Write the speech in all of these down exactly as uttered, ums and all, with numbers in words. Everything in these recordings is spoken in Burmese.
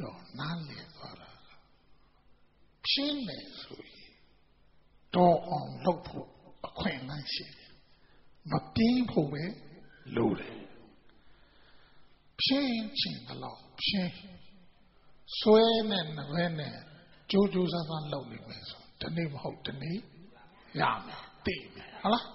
တော့နားလည်သွားတာရှင်းနေဆိုရင်တော်အောင်လုပ်ဖို့အခွင့်အလမ်းရှိတယ်မပြင်းဖို့ပဲလိုတယ်ဖြင်းချင်တယ်လို့ဖြင်းဆွဲနဲ့နဘဲနဲ့ကြိုးကြိုးစားစားလုပ်နေမယ်ဆိုတနေ့မဟုတ်တနေ့ရမယ်သိမယ်ဟုတ်လား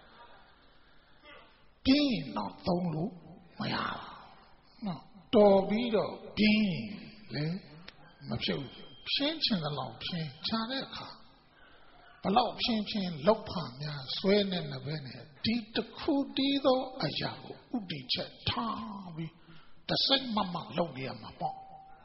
ပြင်းတော့သုံးလို့မရဘူးနော်တော်ပြီးတော့ပြင်းလေမဖြစ်ဘူးဖြင်းချင်တယ်လို့ဖြင်းချတဲ့အခါဘလောက်ဖြင်းဖြင်းလောက်ဖာများဆွဲနဲ့နဘဲနဲ့ဒီတခုတည်းသောအရာကိုဥတည်ချက်ထားပြီးတစိမ့်မမလုပ်နေရမှာပေါ့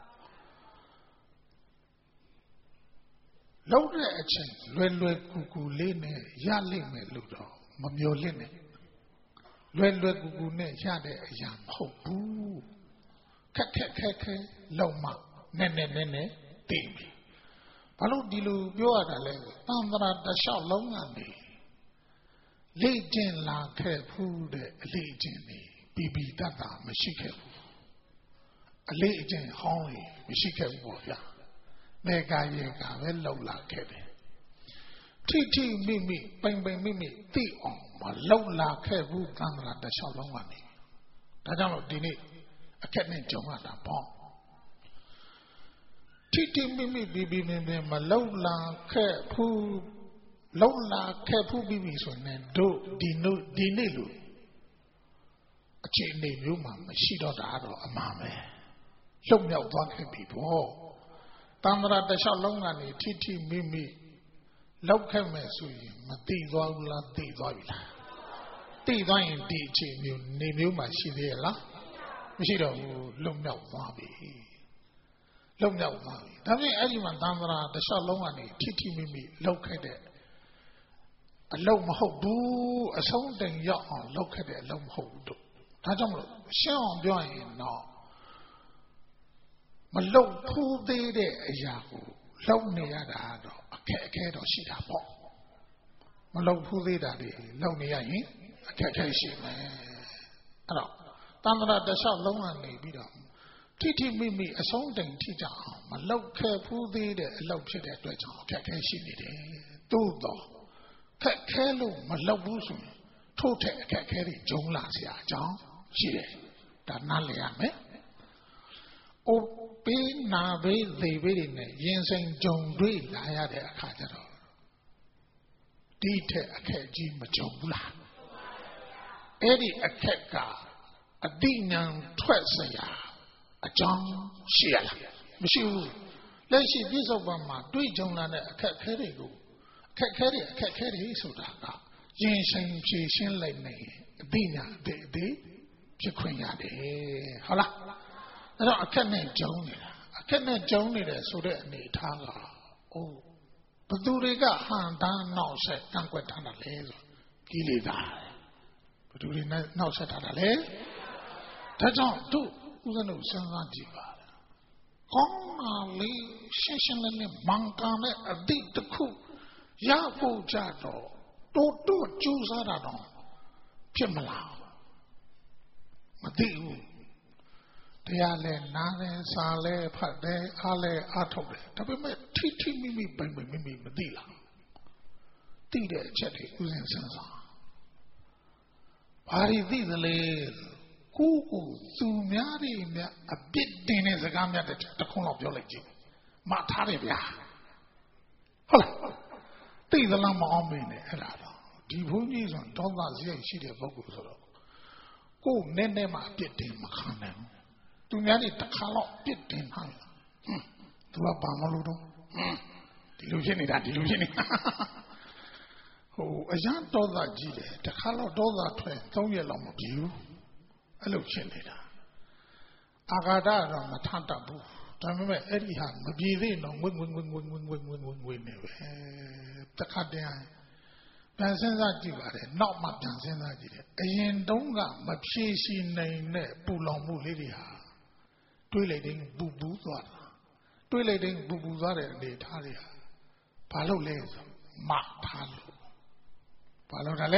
လုပ်တဲ့အချိန်လွယ်လွယ်ကူကူလေးနဲ့ရလိမ့်မယ်လို့တော့မမျှော်လင့်နဲ့လွယ်လွယ်ကူကူနဲ့ရတဲ့အရာမဟုတ်ဘူးခက်ခက်ခဲခဲလုံမနဲ့နဲ့နဲ့နဲ့တည်ပြီဘာလို့ဒီလိုပြောရတာလဲသံဃာတလျှောက်လုံးကနေလေ့ကျင့်လာခဲ့ဘူးတဲ့အလေ့အကျင့်တွေပြီးပြီးတတ်တာမရှိခဲ့ဘူးအလေ့အကျင့်ဟောင်းတွေမရှိခဲ့ဘူးပေါ့ဗျာနေကရေကပဲလုံလာခဲ့တယ်ထိထိမိမိပိန်ပိန်မိမိသိအောင်မလုံလာခဲ့ဘူးသံဃာတလျှောက်လုံးကနေဒါကြောင့်လို့ဒီနေ့အခက်နဲ့ကြုံရတာပေါ့ထိထိမိမိပြီးပြီးမင်းမင်းမလုံလာခဲ့ဘူးလုံလာခဲ့ဘူးပြီးပြီဆိုရင်တို့ဒီနို့ဒီနေ့လို့အခြေအနေမျိုးမှမရှိတော့တာတော့အမှန်ပဲလှုပ်မြောက်သွားခဲ့ပြီပေါ့တမ္မာတလျှောက်လုံးကနေထိထိမိမိလောက်ခဲ့မယ်ဆိုရင်မသိသွားဘူးလားသိသွားပြီလားသိသွားရင်ဒီအခြေမျိုးနေမျိုးမှရှိသေးရဲ့လားမရှိတော့ဘူးလွတ်မြောက်သွားပြီလွတ်မြောက်သွားပြီဒါပြင်အဲ့ဒီမှာတမ္မာတလျှောက်လုံးကနေထိထိမိမိလောက်ခဲ့တဲ့အလုံးမဟုတ်ဘူးအဆုံးတိုင်ရောက်အောင်လောက်ခဲ့တဲ့အလုံးမဟုတ်ဘူးတို့ဒါကြောင့်မလို့ရှင်းအောင်ပြောရင်တော့မလုံဖူးသေးတဲ့အရာကိုလုံနေရတာတော့အခက်အခဲတော့ရှိတာပေါ့မလုံဖူးသေးတာတွေလုံနေရရင်အခက်အခဲရှိမယ်အဲ့တော့တမ္မာတလျှောက်လုံးကနေပြီးတော့ထိထိမိမိအဆုံးတိုင်ထိကြအောင်မလုံခဲ့ဖူးသေးတဲ့အလုပ်ဖြစ်တဲ့အတွက်ကြောင့်အခက်အခဲရှိနေတယ်သို့တော့ခက်ခဲလို့မလုံဘူးဆိုရင်ထို့ထက်အခက်အခဲတွေဂျုံလာเสียအကြောင်းရှိတယ်ဒါနားလည်ရမယ်အိုပေးနာပေးသေပေးတွေနဲ့ရင်ဆိုင်ကြုံတွေ့လာရတဲ့အခါကျတော့ဒီထက်အခက်ကြီးမကြုံဘူးလားအဲ့ဒီအခက်ကအတိညာထွက်เสียအကြောင်းရှိရလားမရှိဘူးလက်ရှိပြစ္ဆုတ်ပံမှာတွေ့ကြုံလာတဲ့အခက်ခဲတွေကိုအခက်ခဲတွေအခက်ခဲတွေဆိုတာကရင်ဆိုင်ဖြေရှင်းလိုက်နေအတိညာအသေးအသေးဖြစ်ခွင့်ရတယ်ဟုတ်လားအဲ့တော့အခက်နဲ့ကြုံနေတာအခက်နဲ့ကြုံနေတယ်ဆိုတဲ့အနေအထားကအိုးဘသူတွေကဟန်တန်းနောက်ဆက်ကန့်ကွက်ထားတာလဲဆိုကိလေသာဘသူတွေနဲ့နောက်ဆက်ထားတာလဲဒါကြောင့်တို့ဦးဇင်းတို့စဉ်းစားကြည့်ပါကောင်းတာလေးရှင်းရှင်းလင်းလင်းမှန်ကန်တဲ့အတိတ်တစ်ခုရဖို့ကြတော့တိုးတိုးကြိုးစားတာတော့ဖြစ်မလားမသိဘူးတရားလဲနားလဲစားလဲဖတ်တယ်အားလဲအားထုတ်တယ်ဒါပေမဲ့ထိထိမိမိပိုင်ပိုင်မိမိမသိလားသိတဲ့အချက်တွေဥစဉ်စဉ်းစားဘာတွေသိသလဲကိုကိုသူများတွေမြတ်အပြစ်တင်တဲ့စကားများတစ်ခုလောက်ပြောလိုက်ကြည့်မှတ်ထားတယ်ဗျာဟုတ်လားသိသလားမအောင်မင်းနဲ့အဲ့ဒါတော့ဒီဘုန်းကြီးဆိုတောသားစရိုက်ရှိတဲ့ပုဂ္ဂိုလ်ဆိုတော့ကိုယ်နဲ့နဲ့မှအပြစ်တင်မခံနိုင်ဘူးသူများတွေတစ်ခါတော့ပြစ်တင်ထားတယ်ဟွန်းသူကဘာမလို့တော့ဟွန်းဒီလိုဖြစ်နေတာဒီလိုဖြစ်နေတာဟိုအရန်တောသားကြီးတယ်တစ်ခါတော့တောသားထွက်သုံးရက်လောက်မပြေဘူးအဲ့လိုဖြစ်နေတာအာဃာတတော့မထတတ်ဘူးဒါပေမဲ့အဲ့ဒီဟာမပြေသေးတော့ငွေငွေငွေငွေငွေငွေငွေငွေငွေနေပဲတစ်ခါတည်းပြန်စဉ်းစားကြည့်ပါတယ်နောက်မှပြန်စဉ်းစားကြည့်တယ်အရင်တုန်းကမဖြေရှိနိုင်တဲ့ပူလောင်မှုလေးတွေဟာတွေးလိုက်တဲ့ပူပူသွားတာတွေးလိုက်တဲ့ပူပူသွားတဲ့အနေထားတွေဟာဘာလို့လဲဆိုမထားလို့ဘာလို့လဲ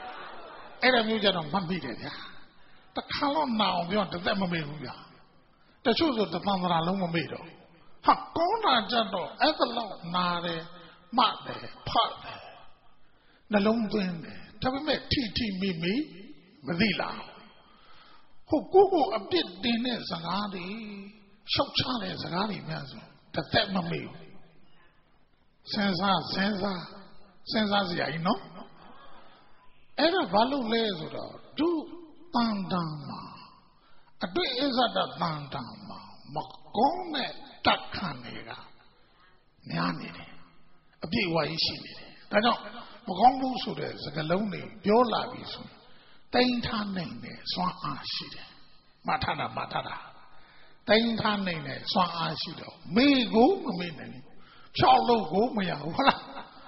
အဲ့ဒါမျိုးကြတော့မှတ်မိတယ်ဗျာတခါတော့နာအောင်ပြောတစ်သက်မမေ့ဘူးဗျာတချို့ဆိုတသံသရာလုံးမမေ့တော့ဟာကောင်းတာကြတော့အဲ့ဒါလောက်နာတယ်မှတ်တယ်ဖတ်တယ်နှလုံးသွင်းတယ်ဒါပေမဲ့ထိထိမိမိမသိလားဟုတ်ကိုကိုအပြစ်တင်တဲ့စကားတွေရှောက်ချတဲ့စကားတွေများဆိုတစ်သက်မမေ့ဘူးစဉ်းစားစဉ်းစားစဉ်းစားစရာကြီးနော်အဲ့ဒါဘာလို့လဲဆိုတော့ဒုတန်တန်မှာအတွေ့အစတတန်တန်မှာမကောင်းတဲ့တက်ခံတွေကများနေတယ်အပြည့်အဝကြီးရှိနေတယ်ဒါကြောင့်မကောင်းဘူးဆိုတဲ့စကားလုံးတွေပြောလာပြီဆိုရင်တိမ်ထားနိုင်တဲ့စွမ်းအားရှိတယ်မထတာမထတာတိမ်ထားနိုင်တဲ့စွမ်းအားရှိတော့မေကိုမမေ့နိုင်ဘူးဖြောက်လို့ကိုမရဘူးဟုတ်လား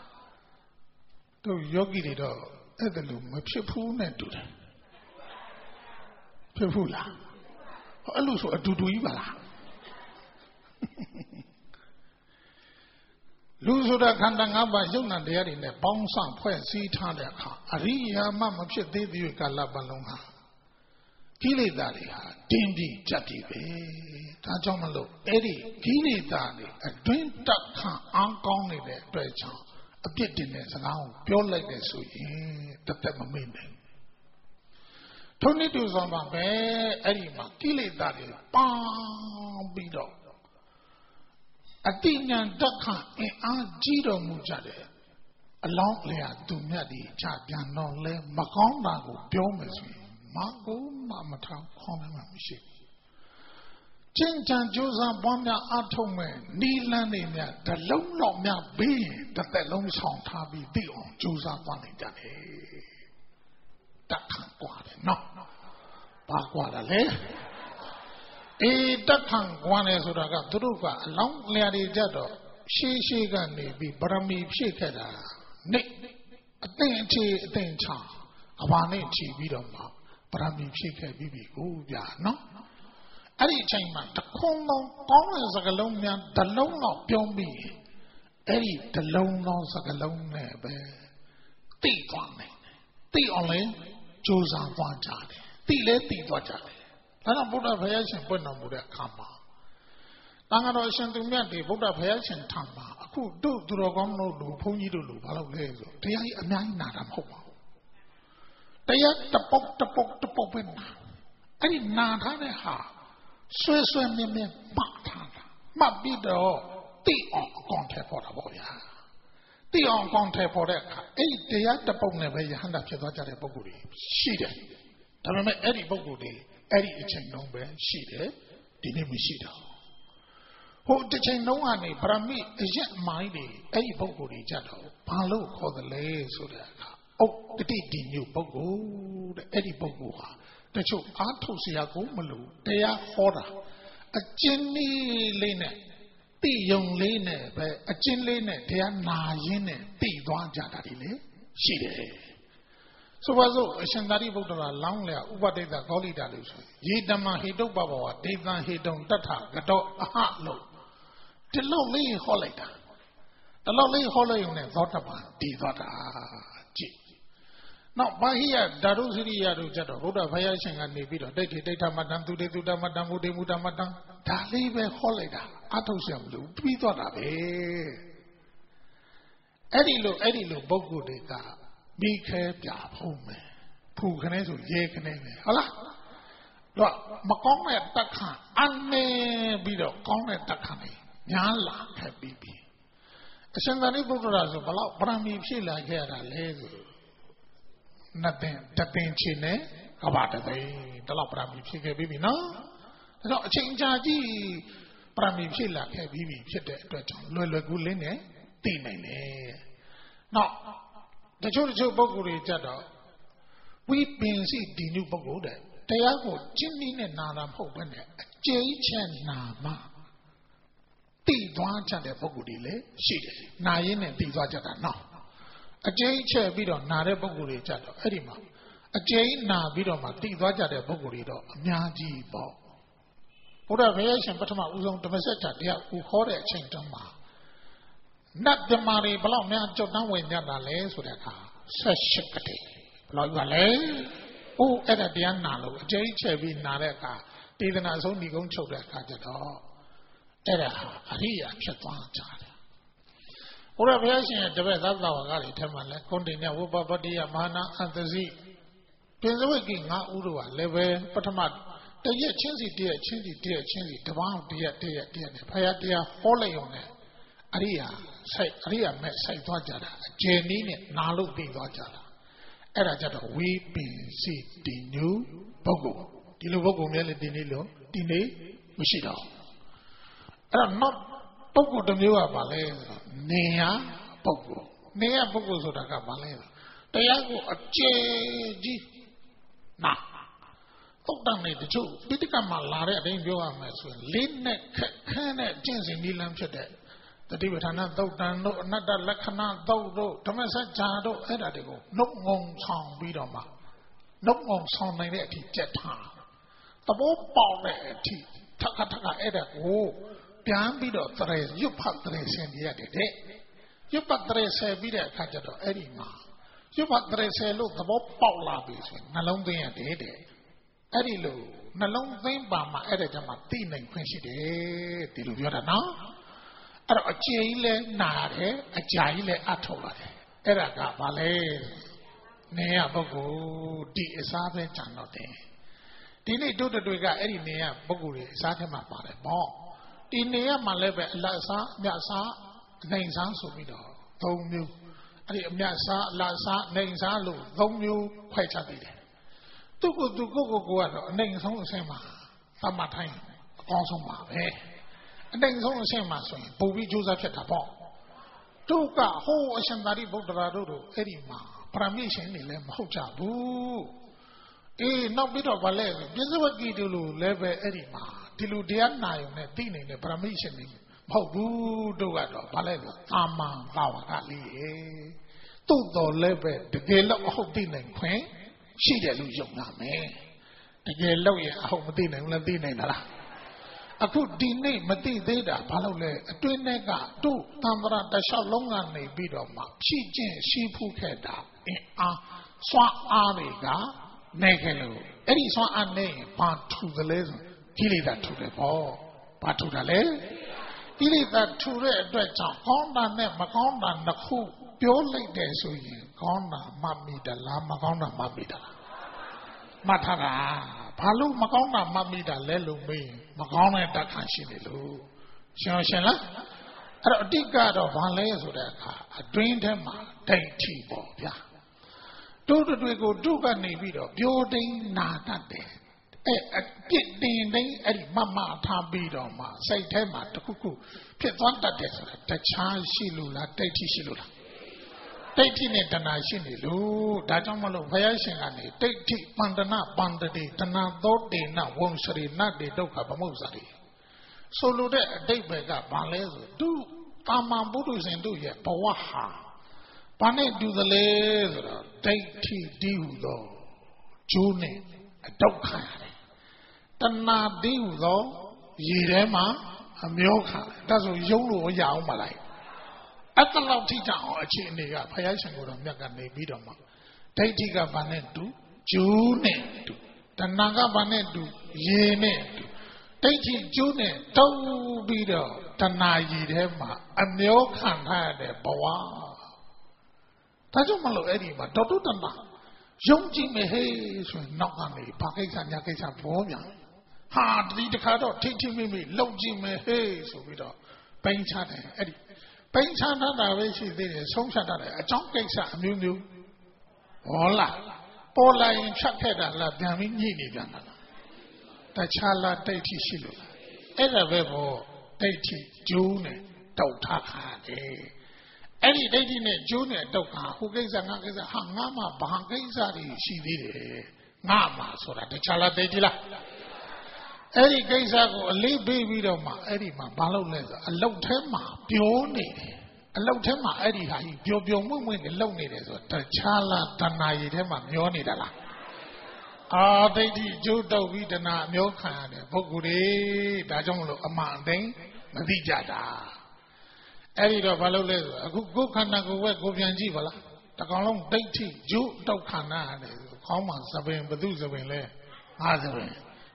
တို့ယောဂီတွေတော့အဲ့ဒါလို့မဖြစ်ဘူးနဲ့တူတယ်ဖြစ်ဘူးလားအဲ့လိုဆိုအတူတူကြီးပါလားလူဆိုတာခန္ဓာ၅ပါးယုံနာတရားတွေနဲ့ပေါင်းစပ်ဖွဲ့စည်းထားတဲ့အခါအရိယာမမဖြစ်သေးတဲ့ကာလပတ်လုံးဟာကိလေသာတွေဟာတင်းပြီးကြပ်ပြီးပဲဒါကြောင့်မလို့အဲ့ဒီကိလေသာတွေအတွင်းတက်ခံအားကောင်းနေတဲ့အတွက်ကြောင့်အပြစ်တင်တဲ့စကားကိုပြောလိုက်တဲ့ဆိုရင်တစ်သက်မမေ့နိုင်ထုံးနည်းတူဆောင်ပါပဲအဲ့ဒီမှာကိလေသာတွေပေါင်းပြီးတော့အတိညာတက်ခံအင်အားကြီးတော်မူကြတယ်အလောင်းလျာသူမြတ်ဒီချပြန်တော့လဲမကောင်းတာကိုပြောမယ်ဆိုရင်မကိုမမထောင်ခေါင်းမှမရှိဘူးကျင့်ကြံကြိုးစားပွားများအထောက်မဲ့နီလန်းနေမြတလုံးတော့မြဘေးရင်တစ်သက်လုံးဆောင်ထားပြီးသိအောင်ကြိုးစားသွားနေကြတယ်တက်ခံกว่าတယ်နော်ဘာกว่าလဲအေးတက်ခံกว่าတယ်ဆိုတာကသူတို့ကအလောင်းလျာတွေကြတော့ရှေးရှေးကနေပြီးဗရမီဖြည့်ခဲ့တာနေအသိအချေအသိချာအဘာနဲ့ချီပြီးတော့မှဗရမီဖြည့်ခဲ့ပြီးပြီကိုဗျာနော်အဲ့ဒီအချိန်မှာတခုံလုံးကောင်းတဲ့စကားလုံးများတလုံးတော့ပြောပြီးအဲ့ဒီတလုံးသောစကားလုံးနဲ့ပဲသိသွားမယ်သိအောင်လဲကြိုးစားသွားကြတယ်သိလဲသိသွားကြတယ်ဒါကြောင့်ဗုဒ္ဓဘုရားရှင်ပွင့်တော်မူတဲ့အခါမှာတန်ခါတော်အရှင်သူမြတ်တွေဗုဒ္ဓဘုရားရှင်ထံမှာအခုတို့သူတော်ကောင်းတို့လူဘုန်းကြီးတို့လူဘာလို့လဲဆိုတရားကြီးအများကြီးနာတာမဟုတ်ပါဘူးတရားတပုတ်တပုတ်တပုတ်ပဲနာအဲ့ဒီနာထားတဲ့ဟာဆွဲဆွဲမြဲမြဲမှတ်ထားတာမှတ်ပြီးတော့သိအောင်အကောင်ထဲပေါ်တာပေါ့ဗျာသိအောင်အကောင်ထဲပေါ်တဲ့အခါအဲ့ဒီတရားတပုတ်နဲ့ပဲယဟန္တာဖြစ်သွားကြတဲ့ပုဂ္ဂိုလ်တွေရှိတယ်ဒါပေမဲ့အဲ့ဒီပုဂ္ဂိုလ်တွေအဲ့ဒီအချိန်လုံးပဲရှိတယ်ဒီနေ့မရှိတော့ဟိုတစ်ချိန်လုံးကနေဗရမိအရက်မိုင်းတွေအဲ့ဒီပုဂ္ဂိုလ်တွေကြတော့ဘာလို့ခေါ်သလဲဆိုတဲ့အခါဥက္ကတိတိမျိုးပုဂ္ဂိုလ်တဲ့အဲ့ဒီပုဂ္ဂိုလ်ဟာတချို့အားထုတ်เสียကိုမလို့တရားဟောတာအကျဉ်းလေးလေးနဲ့သိယုံလေးနဲ့ပဲအကျဉ်းလေးနဲ့တရားနာရင်းနဲ့သိသွားကြတာဒီလေရှိတယ်ဆိုပါစို့အရှင်သာရိပုတ္တရာလောင်းလျာဥပဒိတဂေါလိတာလို့ဆိုရေတမဟိတုပ္ပဘဝဒေသံဟိတုံတထကတော့အဟလို့ဒီလောက်လေးဟောလိုက်တာဒီလောက်လေးဟောလိုက်ုံနဲ့သောတပန်တည်သွားတာကြည့်နောက်ဘာဟိယဓာတုစရိယတို့ကြတော့ဗုဒ္ဓဘုရားရှင်ကနေပြီးတော့ဒိဋ္ဌိဒိဋ္ဌမတ္တံသူတေသူတမတ္တံဘုဒ္ဓမူတမတ္တံဒါလေးပဲဟောလိုက်တာအထုတ်ရမလို့ပြီးသွားတာပဲအဲ့ဒီလိုအဲ့ဒီလိုပုဂ္ဂိုလ်တွေကမိခဲပြဖုံးမယ်ဖူခနဲ့ဆိုရဲခနဲ့ပဲဟုတ်လားတော့မကောင်းတဲ့တက်ခံအနေပြီးတော့ကောင်းတဲ့တက်ခံနေညာလာခဲ့ပြီးပြီအရှင်သာရိပုတ္တရာဆိုဘလောက်ဗရမီဖြစ်လာခဲ့ရတာလဲဆိုနတ်တင်တပင်ချင်းနဲ့ကဘာတသိတလောက်ပရမီဖြစ်ခဲ့ပြီနော်ဒါတော့အချိန်ကြာကြီးပရမီဖြစ်လာခဲ့ပြီးပြီဖြစ်တဲ့အတွက်ကြောင့်လွယ်လွယ်ကူးလေးနဲ့သိနိုင်တယ်နောက်တချို့တချို့ပုဂ္ဂိုလ်တွေကြတော့ဝိပင်စီဒီနုပုဂ္ဂိုလ်တဲ့တရားကိုကျင့်ပြီးနဲ့နာတာမဟုတ်ဘဲနဲ့အကျဉ်းချက်နာမှသိသွားကြတဲ့ပုဂ္ဂိုလ်တွေလည်းရှိတယ်နာရင်းနဲ့သိသွားကြတာနော်အကျဉ်းချက်ပြီးတော့နာတဲ့ပုဂ္ဂိုလ်တွေကြတော့အဲ့ဒီမှာအကျဉ်းနာပြီးတော့မှသိသွားကြတဲ့ပုဂ္ဂိုလ်တွေတော့အများကြီးပေါ့ဘုရားဘုရားရှင်ပထမဦးဆုံးဓမ္မစကြာတရားကိုခေါ်တဲ့အချိန်တုန်းမှာနတ်ဓမ္မတွေဘလောက်များကြောက်တန်းဝင်ကြတာလဲဆိုတဲ့အခါဆက်ရှိကတိဘလောက်ပါလဲအိုးအဲ့ဒါတရားနာလို့အကျဉ်းချက်ပြီးနာတဲ့အခါတေသနာဆုံးဒီကုန်းချုပ်တဲ့အခါကျတော့အဲ့ဒါအရိယာဖြစ်သွားကြတယ်ဘုရားဘုရားရှင်ရဲ့တပည့်သတ္တဝါကတွေထဲမှာလဲကွန်တိညဝပပတ္တိယမဟာနာအတ္တစီပင်စဝိကိငါဥတို့ကလည်းပဲပထမတရက်ချင်းစီတရက်ချင်းစီတရက်ချင်းစီတပေါင်းတရက်တရက်တရက်နဲ့ဘုရားတရားဟောလိုက်ရုံနဲ့အရိယာဆိုင်အရိယာမဲ့ဆိုင်သွားကြတာအကျဉ်းနည်းနဲ့နာလို့ပြီးသွားကြတာအဲ့ဒါကြတော့ဝိပင်စီတိညုပုဂ္ဂိုလ်ဒီလိုပုဂ္ဂိုလ်များလည်းဒီနေ့လို့ဒီနေ့မရှိတော့အဲ့တော့နောက်ပုဂ္ဂိုလ်တစ်မျိုးကဘာလဲဆိုတော့နေရပုဂ္ဂိုလ်နေရပုဂ္ဂိုလ်ဆိုတာကဘာလဲတရားကိုအကျဉ်းကြီးနာတုတ်တန်နေတချို့ပိဋကမှာလာတဲ့အတိုင်းပြောရမယ်ဆိုရင်လေးနဲ့ခက်ခန်းတဲ့ကျင့်စဉ်နိလန်းဖြစ်တဲ့တတိပဋ္ဌာန်သုတ်တန်တို့အနတ္တလက္ခဏာသုတ်တို့ဓမ္မစကြာတို့အဲ့ဒါတွေကိုနှုတ်ငုံဆောင်ပြီးတော့မှနှုတ်ငုံဆောင်နိုင်တဲ့အထိကြက်ထားသဘောပေါက်တဲ့အထိထပ်ထပ်ကအဲ့ဒါကိုပြန်ပြီးတော့တရေရွတ်ဖတ်တရေဆင်ပြရတယ်တဲ့ရွတ်ဖတ်တရေဆယ်ပြီးတဲ့အခါကျတော့အဲ့ဒီမှာရွတ်ဖတ်တရေဆယ်လို့သဘောပေါက်လာပြီဆိုရင်နှလုံးသွင်းရတယ်တဲ့အဲ့ဒီလိုနှလုံးသွင်းပါမှာအဲ့ဒါကြောင့်မှသိနိုင်ခွင့်ရှိတယ်ဒီလိုပြောတာနော်အဲ့တော့အကျဉ်းကြီးလဲနာတယ်အကြာကြီးလဲအထုတ်လာတယ်အဲ့ဒါကဘာလဲနေရပုဂ္ဂိုလ်ဒီအစားပဲကြံတော့တယ်ဒီနေ့တို့တွေကအဲ့ဒီနေရပုဂ္ဂိုလ်တွေအစားထဲမှာပါတယ်ပေါ့ဒီနေရမှာလည်းပဲအလတ်စားအမြတ်စားနိုင်စားဆိုပြီးတော့သုံးမျိုးအဲ့ဒီအမြတ်စားအလတ်စားနိုင်စားလို့သုံးမျိုးခွဲခြားပြီးတယ်သူ့ကိုယ်သူကိုယ်ကိုယ်ကတော့အနိုင်ဆုံးအဆင့်မှာသတ်မှတ်ထိုင်းအကောင်းဆုံးပါပဲအနိုင်ဆုံးအဆင့်မှာဆိုရင်ပုံပြီးကြိုးစားဖြစ်တာပေါ့တို့ကဟိုးအရှင်သာရိပုတ္တရာတို့တို့အဲ့ဒီမှာပရမိရှင်တွေလည်းမဟုတ်ကြဘူးအေးနောက်ပြီးတော့ဗာလဲပြစ္ဆဝကိတို့လိုလည်းပဲအဲ့ဒီမှာဒီလိုတရားနာယုံနဲ့သိနိုင်တဲ့ပရမိရှင်တွေမဟုတ်ဘူးတို့ကတော့ဗာလဲလို့အာမန်သာဝကလေးရေသို့တော်လည်းပဲတကယ်လို့အဟုတ်သိနိုင်ခွင့်ရှိတယ်လို့ယုံရမယ်တကယ်လို့ရင်အဟုတ်မသိနိုင်ဘူးလားသိနိုင်လားအခုဒီနေ့မသိသေးတာဘာလို့လဲအတွင်းထဲကတို့သံဃာတလျှောက်လုံးကနေပြီးတော့မှဖြည့်ကျင့်ရှိဖူးခဲ့တာအင်းအားစွမ်းအားတွေကနေကြလို့အဲ့ဒီစွမ်းအားနဲ့ဘာထူသလဲဆိုကိလေသာထူတယ်ပေါ့ဘာထူတာလဲကိလေသာထူတဲ့အတွက်ကြောင့်ကောင်းတာနဲ့မကောင်းတာနှစ်ခုပြောလိုက်တယ်ဆိုရင်ကောင်းတာမှတ်မိတယ်လားမကောင်းတာမှတ်မိတယ်လားမှတ်ထားတာဘာလို့မကောင်းတာမှတ်မိတာလဲလို့မေးရင်မကောင်းတဲ့တတ်ခံရှိနေလို့ရှင်းရှင်းလားအဲ့တော့အတိတ်ကတော့ဘာလဲဆိုတဲ့အခါအတွင်းထဲမှာဒိဋ္ဌိပေါ့ဗျာတို့တွေကိုတို့ကနေပြီးတော့ပြိုတိန်နာတတ်တယ်အဲ့အပြစ်တင်တိုင်းအဲ့ဒီမမထားပြီးတော့မှစိတ်ထဲမှာတခုခုဖြစ်သွားတတ်တယ်ဆိုတာတခြားရှိလို့လားဒိဋ္ဌိရှိလို့လားဒိဋ္ဌိနဲ့တဏှာရှိနေလို့ဒါကြောင့်မလို့ဘုရားရှင်ကနေဒိဋ္ဌိပန္ဒနာပန္တတိတဏှာသောတေနဝံစရိနတေဒုက္ခဗမုစ္ဆရိဆိုလိုတဲ့အတိတ်ပဲကဘာလဲဆိုသူတာမန်ပုထုဇဉ်တို့ရဲ့ဘဝဟာဘာနဲ့တူသလဲဆိုတော့ဒိဋ္ဌိဒီဟုသောကျိုးနဲ့အဒုက္ခရတယ်တဏှာဒီဟုသောရေထဲမှာအမျောခံဒါဆိုယုံလို့ရအောင်မလားအဲ့တလောက်ထိကြအောင်အခြေအနေကဘုရားရှင်ကိုယ်တော်မြတ်ကနေပြီးတော့မှဒိဋ္ဌိကဘာနဲ့တူကျိုးနဲ့တူတဏှာကဘာနဲ့တူရေနဲ့တူဒိဋ္ဌိကျိုးနဲ့တုံးပြီးတော့တဏှာရည်ထဲမှာအမျောခံထားရတဲ့ဘဝဒါကြောင့်မလို့အဲ့ဒီမှာဒေါတုတဏှာယုံကြည်မယ်ဟေးဆိုရင်နောက်ကနေဘာကိစ္စညာကိစ္စဘောမြန်ဟာဒီတခါတော့ထိထိမိမိလုံကြည့်မယ်ဟေးဆိုပြီးတော့ပိန်ချတယ်အဲ့ဒီပိန်ချတတ်တာပဲရှိသေးတယ်ဆုံးဖြတ်တတ်တယ်အကြောင်းကိစ္စအမျိုးမျိုးဟောလားပေါ်လာရင်ဖြတ်ခဲ့တာလားပြန်ပြီးညှိနေပြန်တာလားတခြားလားဒိဋ္ဌိရှိလို့အဲ့ဒါပဲပေါ့ဒိဋ္ဌိကျိုးနဲ့တောက်ထားတယ်အဲ့ဒီဒိဋ္ဌိနဲ့ကျိုးနဲ့တောက်တာဟိုကိစ္စငါကိစ္စဟာငါမှဘာကိစ္စတွေရှိသေးတယ်ငါမှဆိုတာတခြားလားဒိဋ္ဌိလားအဲ့ဒီကိစ္စကိုအလေးပေးပြီးတော့မှအဲ့ဒီမှာဘာလုပ်လဲဆိုအလုတ်ထဲမှာပြောနေတယ်အလုတ်ထဲမှာအဲ့ဒီဟာကြီးပျော်ပျော်မွင့်မွင့်နဲ့လုံနေတယ်ဆိုတော့တခြားလားတဏှာရည်ထဲမှာမျောနေတာလားအာဒိဋ္ဌိကျိုးတောက်ပြီးတဏှာအမျောခံရတယ်ပုဂ္ဂိုလ်တွေဒါကြောင့်မလို့အမှန်အတိုင်းမသိကြတာအဲ့ဒီတော့ဘာလုပ်လဲဆိုအခုကိုယ်ခန္ဓာကိုယ်ဝက်ကိုပြန်ကြည့်ပါလားတကောင်လုံးဒိဋ္ဌိကျိုးတောက်ခန္ဓာရတယ်ခေါင်းမှာသပင်ဘု து သပင်လဲငါသပင်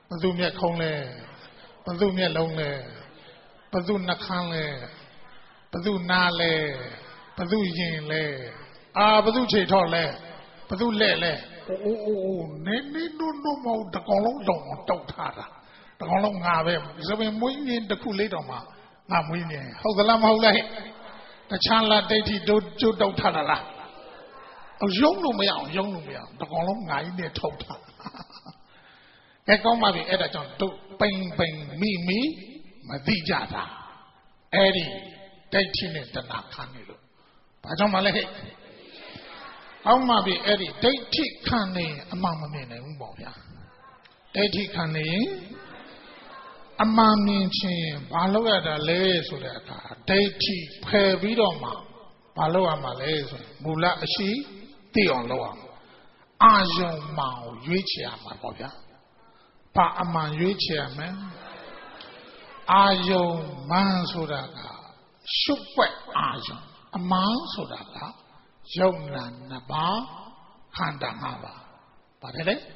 ဘသူမြက်ခုံးလဲဘသူမျက်လုံးလဲဘသူနှာခမ်းလဲဘသူနားလဲဘသူရင်လဲအာဘသူခြေထောက်လဲဘသူလက်လဲအိုးအိုးအိုးနေနေနို့နို့မဟုတ်တကောင်လုံးတောင်တောက်ထားတာတကောင်လုံးငါပဲစပင်မွေးမြင်းတစ်ခုလေးတောင်မှငါမွေးမြင်းဟုတ်သလားမဟုတ်လားတခြားလာဒိဋ္ဌိတို့ကျုပ်တောက်ထားတာလားအယုံလို့မရအောင်ယုံလို့မရအောင်တကောင်လုံးငါကြီးနဲ့ထုတ်ထားကဲကောင်းပါပြီအဲ့ဒါကြောင့်တို့ပိန်ပိန်မိမိမသိကြတာအဲ့ဒီဒိဋ္ဌိနဲ့တဏှာခံနေလို့ဘာကြောင့်မလဲဟဲ့အောက်မှာပြီအဲ့ဒီဒိဋ္ဌိခံနေအမှန်မမြင်နိုင်ဘူးပေါ့ဗျာဒိဋ္ဌိခံနေအမှန်မြင်ခြင်းဘာလို့ရတာလဲဆိုတဲ့အခါဒိဋ္ဌိဖယ်ပြီးတော့မှဘာလို့ရမှာလဲဆိုမူလအရှိသိအောင်လုပ်အောင်အာယုံမှန်ကိုရွေးချယ်ရမှာပေါ့ဗျာဘာအမှန်ရွေးချယ်ရမလဲအာယုံမှန်ဆိုတာကရှုပ်ွက်အာယုံအမှန်ဆိုတာကယုံနာနှစ်ပါးခန္ဓာ၅ပါးပါတယ်လေ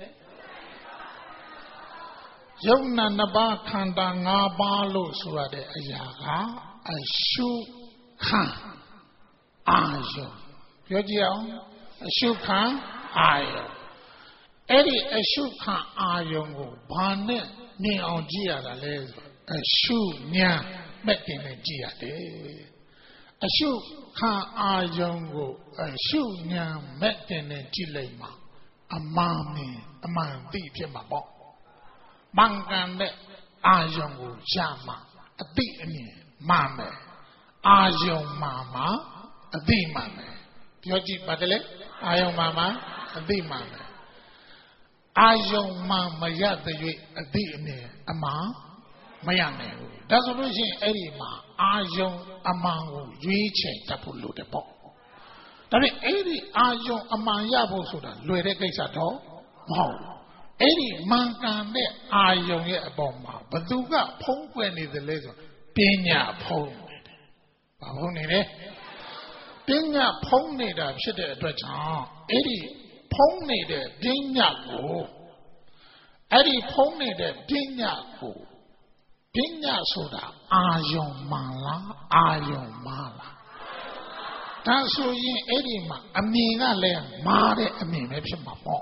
ယုံနာနှစ်ပါးခန္ဓာ၅ပါးလို့ဆိုရတဲ့အရာကအရှုခံအာယုံပြောကြည့်အောင်အရှုခံအာယုံအဲ့ဒီအရှုခံအာယုံကိုဘာနဲ့မြင်အောင်ကြည့်ရတာလဲဆိုအရှုဉာဏ်မဲ့တင်နဲ့ကြည့်ရတယ်အရှုခံအာယုံကိုအရှုဉာဏ်မဲ့တင်နဲ့ကြည့်လိုက်မှာအမှန်မြင်အမှန်သိဖြစ်မှာပေါ့မှန်ကန်တဲ့အာယုံကိုရမှာအသိအမြင်မှန်မယ်အာယုံမှန်မှာအသိမှန်မယ်ပြောကြည့်ပါတယ်လေအာယုံမှန်မှာအသိမှန်မယ်အာယုံမှန်မရတဲ့၍အသိအမြင်အမှန်မရနိုင်ဘူးဒါဆိုလို့ရှိရင်အဲ့ဒီမှာအာယုံအမှန်ကိုရွေးချယ်တတ်ဖို့လိုတယ်ပေါ့ဒါပေမဲ့အဲ့ဒီအာယုံအမှန်ရဖို့ဆိုတာလွယ်တဲ့ကိစ္စတော့မဟုတ်ဘူးအဲ့ဒီမှန်ကန်တဲ့အာယုံရဲ့အပေါ်မှာဘသူကဖုံးကွယ်နေသလဲဆိုပညာဖုံးနေတယ်ဘာဖုံးနေလဲပညာဖုံးနေတာဖြစ်တဲ့အတွက်ကြောင့်အဲ့ဒီဖုံးနေတဲ့ပညာကိုအဲ့ဒီဖုံးနေတဲ့ပညာကိုပညာဆိုတာအာယုံမှန်လားအာယုံမှားလားဒါဆိုရင်အဲ့ဒီမှာအမြင်ကလည်းမှားတဲ့အမြင်ပဲဖြစ်မှာပေါ့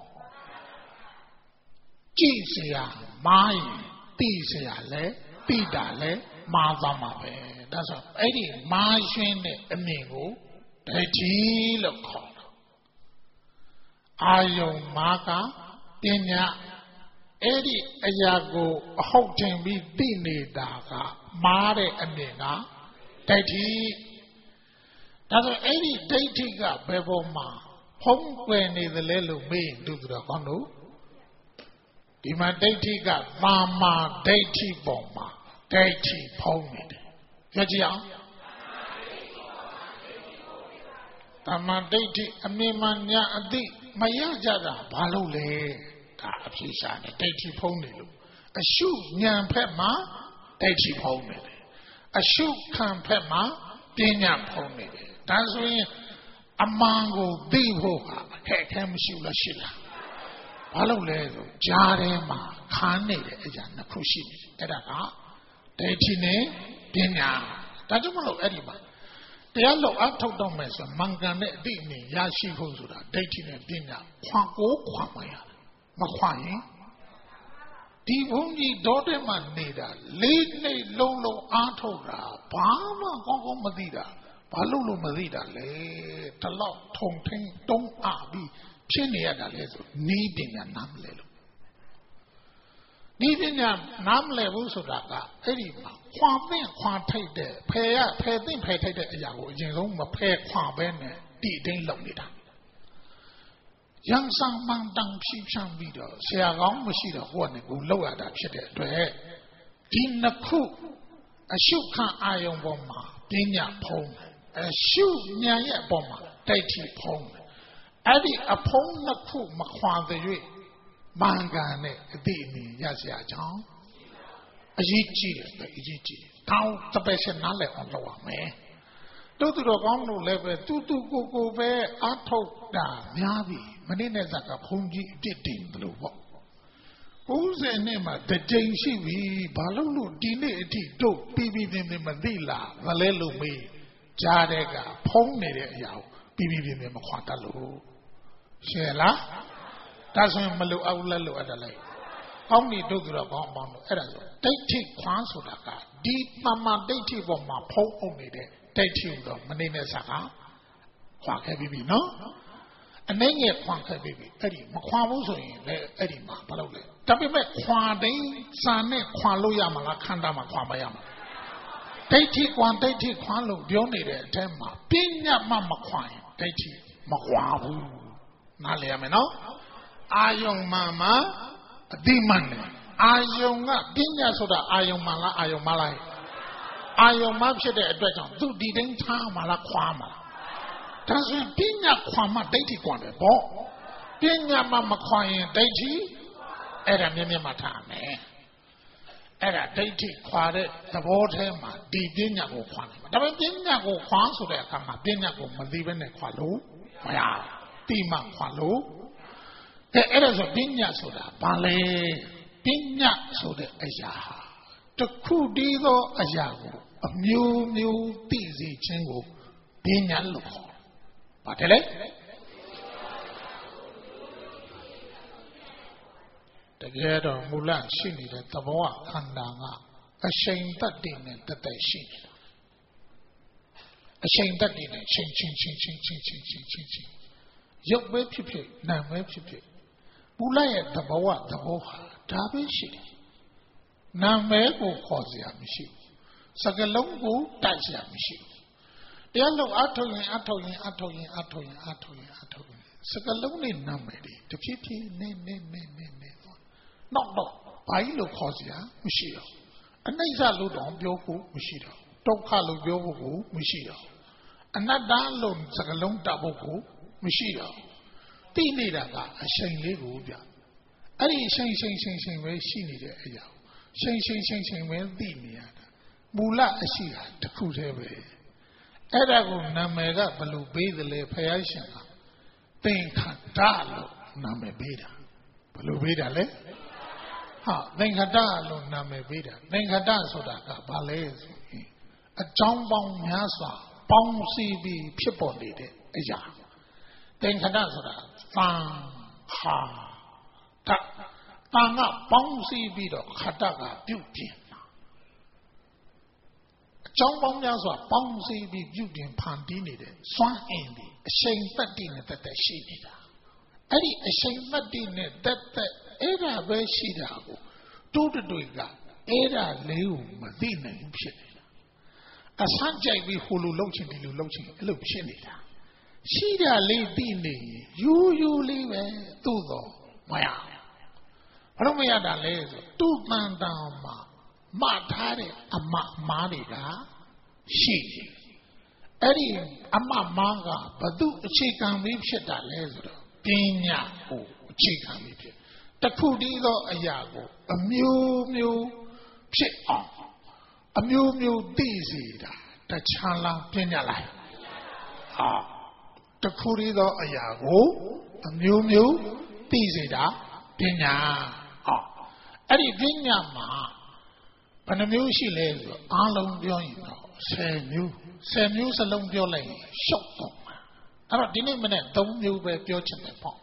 ကြည့်เสียမှားရင်သိเสียလဲသိတာလဲမှားသွားမှာပဲဒါဆိုအဲ့ဒီမှားရှင်းတဲ့အမြင်ကိုဒိဋ္ဌိလို့ခေါ်တာအာယုံမှားကပညာအဲ့ဒီအရာကိုအဟုတ်ထင်ပြီးသိနေတာကမှားတဲ့အမြင်ကဒိဋ္ဌိဒါဆိုအဲ့ဒီဒိဋ္ဌိကဘယ်ပေါ်မှာဖုံးကွယ်နေသလဲလို့မေးရင်သူတို့ကောင်းလို့ဒီမှာဒိဋ္ဌိကမာမာဒိဋ္ဌိပေါ်မှာဒိဋ္ဌိဖုံးနေတယ်ကြည့်ကြည့်အောင်တမန်ဒိဋ္ဌိအမြင်မှညာအသိမရကြတာဘာလို့လဲဒါအဖြစ်ရှာနေဒိဋ္ဌိဖုံးနေလို့အရှုဉာဏ်ဖက်မှာဒိဋ္ဌိဖုံးနေတယ်အရှုခံဖက်မှာပညာဖုံးနေတယ်ဒါဆိုရင်အမှန်ကိုသိဖို့ဟာအခက်အခဲမရှိဘူးလားရှိလားဘာလို့လဲဆိုကြားထဲမှာခန်းနေတဲ့အရာနှစ်ခုရှိနေတယ်အဲ့ဒါကဒိဋ္ဌိနဲ့ပညာဒါကြောင့်မလို့အဲ့ဒီမှာတရားလောက်အထုတ်တော့မယ်ဆိုမှန်ကန်တဲ့အသိအမြင်ရရှိဖို့ဆိုတာဒိဋ္ဌိနဲ့ပညာခွန်ကိုခွန်မရတယ်မခွန်ရင်ဒီဘုန်းကြီးဒေါတဲ့မှာနေတာလေးနှစ်လုံးလုံးအားထုတ်တာဘာမှကောင်းကောင်းမသိတာဘာလို့လို့မသိတာလဲတလောက်ထုံထင်းတုံးအပြီးဖြစ်နေရတာလဲဆိုနီးပညာနားမလဲလို့နီးပညာနားမလဲဘူးဆိုတာကအဲ့ဒီမှာခွာပင့်ခွာထိုက်တဲ့ဖယ်ရဖယ်သိမ့်ဖယ်ထိုက်တဲ့အရာကိုအရင်ဆုံးမဖယ်ခွာပဲနဲ့တိတိန်လုံနေတာရန်ဆောင်မှန်တန်ဖြီးဖြန့်ပြီးတော့ဆရာကောင်းမရှိတော့ကိုယ့်နဲ့ကိုယ်လောက်ရတာဖြစ်တဲ့အတွက်ဒီနှစ်ခုအရှုခံအာယုံပေါ်မှာပညာဖုံးအရှုဉာဏ်ရဲ့အပေါ်မှာဒိဋ္ဌိဖုံးအဲ့ဒီအဖုံးနှစ်ခုမခွာတဲ့၍မှန်ကန်တဲ့အသိအမြင်ရစရာကြောင်းအရေးကြီးတယ်အရေးကြီးတယ်တောင်းတပည့်ရှင်နားလည်အောင်လုပ်ရမယ်တို့သူတော်ကောင်းတို့လည်းပဲတူတူကိုကိုပဲအားထုတ်တာများပြီမနေ့နဲ့ဇက်ကဘုံကြီးအပြစ်တင်တယ်လို့ပေါ့ Who's a name? The Jane Balalu, Dine, Do, Bibi, the Mandila, Valelu me, Jadega, Pony, Yao, Bibi, the Maquatalu. Shela? That's when Malu Aulalu at the lake. Only do the bomb. They take Kwansudaka, deep Mama, they take on my po only there. They take the Manina Saka, Quaka Bibi, no? And then yet Quanka Bibi, Eddie, Maquamuso, Eddie Mapalo. Tabi me Quade, Sane, Qualoyama, Kanda Maquamayama. They take one, they take Qualo, the only there, Tema, Pinya Mama Quine, they take Maquabu. Naliamino, Ayong Mama. Demon. Ayonga, Dinya soda, Ayomala, Ayomala. Ayomapshe de Edwin, do didn't Tamala Quama. Does it Dinya Quama, Dati Quande, Bo? Dinya Mama Quine, Dati, Era Minimatame. Era Dati Quade, the Botema, Dinya go Quan. The Dinya go Quan so there come a Dinya go Madivan and Qualo. Maya, Tima Qualo. The errors of Binya soda, Bale, Binya soda Ajaha. The Kudido Ajago, a new, new, dizzy chingo, Binya loco. Patele? The Gado Mulan Shini, the Taboa, Kandanga, a shame that dinner that they sheen. A shame that dinner, chin, chin, chin, chin, chin, chin, chin, chin, chin. Yoke web pipe, now web pipe. Bulaya the Bawa, the Boha, Tabi Shitty. Namego Cosia Mishi. Sagalongo, Tazia Mishi. The other Atoyin, Atoyin, Atoyin, Atoyin, Atoyin, Atoyin. Sagaloni Namedi, the Kitty, ne, ne, ne, ne, ne. Not no, Bailo Cosia, Mishi. And Naza Ludon, Bioku, Mishi. Tokalu Bioku, Mishi. And not download Sagalong Taboku, Mishi. Tiniraga, a shame legudia. Any shame, shame, shame, shame, where she needed a yow. Shame, shame, shame, shame, where Dimia. Mula Ashia, the cruise away. Edago Namega, Balu Bay the lay Payashana. Think Hadalo Namebida. Balu Bida le? Ha, then Hadalo Namebida. Then Hadasodaka, Ballet. A John Bong Yasa, Bong C B, people did it. A yow. Then Hadasodaka. Tang ha ta tanga bouncy bido kataga beauty. John Bonyaso bouncy be beauty and pandini, swan in the shame that dinner that they she did. Any a shame that dinner that the era where she dago, do the doiga, era leu madina in shit. A Sanjay be hulu loaching the loaching, look shinida. She da lady, you you leave todo, Maya. Romea da lezo, two man down ma, matare, a ma marida, she. Eddie, a ma manga, but do a chicken weep shit da lezo, pinya, oh, chicken weep. The Kudido a yago, a mew mew, pit on, a mew mew dizzy, the chala pinya life. Ah. The Kurido Ayago, a new new, Tizida, Pina. Ah, Eddie Vinya Ma, but a new she lays, Along Bioino, say new, say news along Biolay, shock. I don't minute, don't you wear Biochin the pop.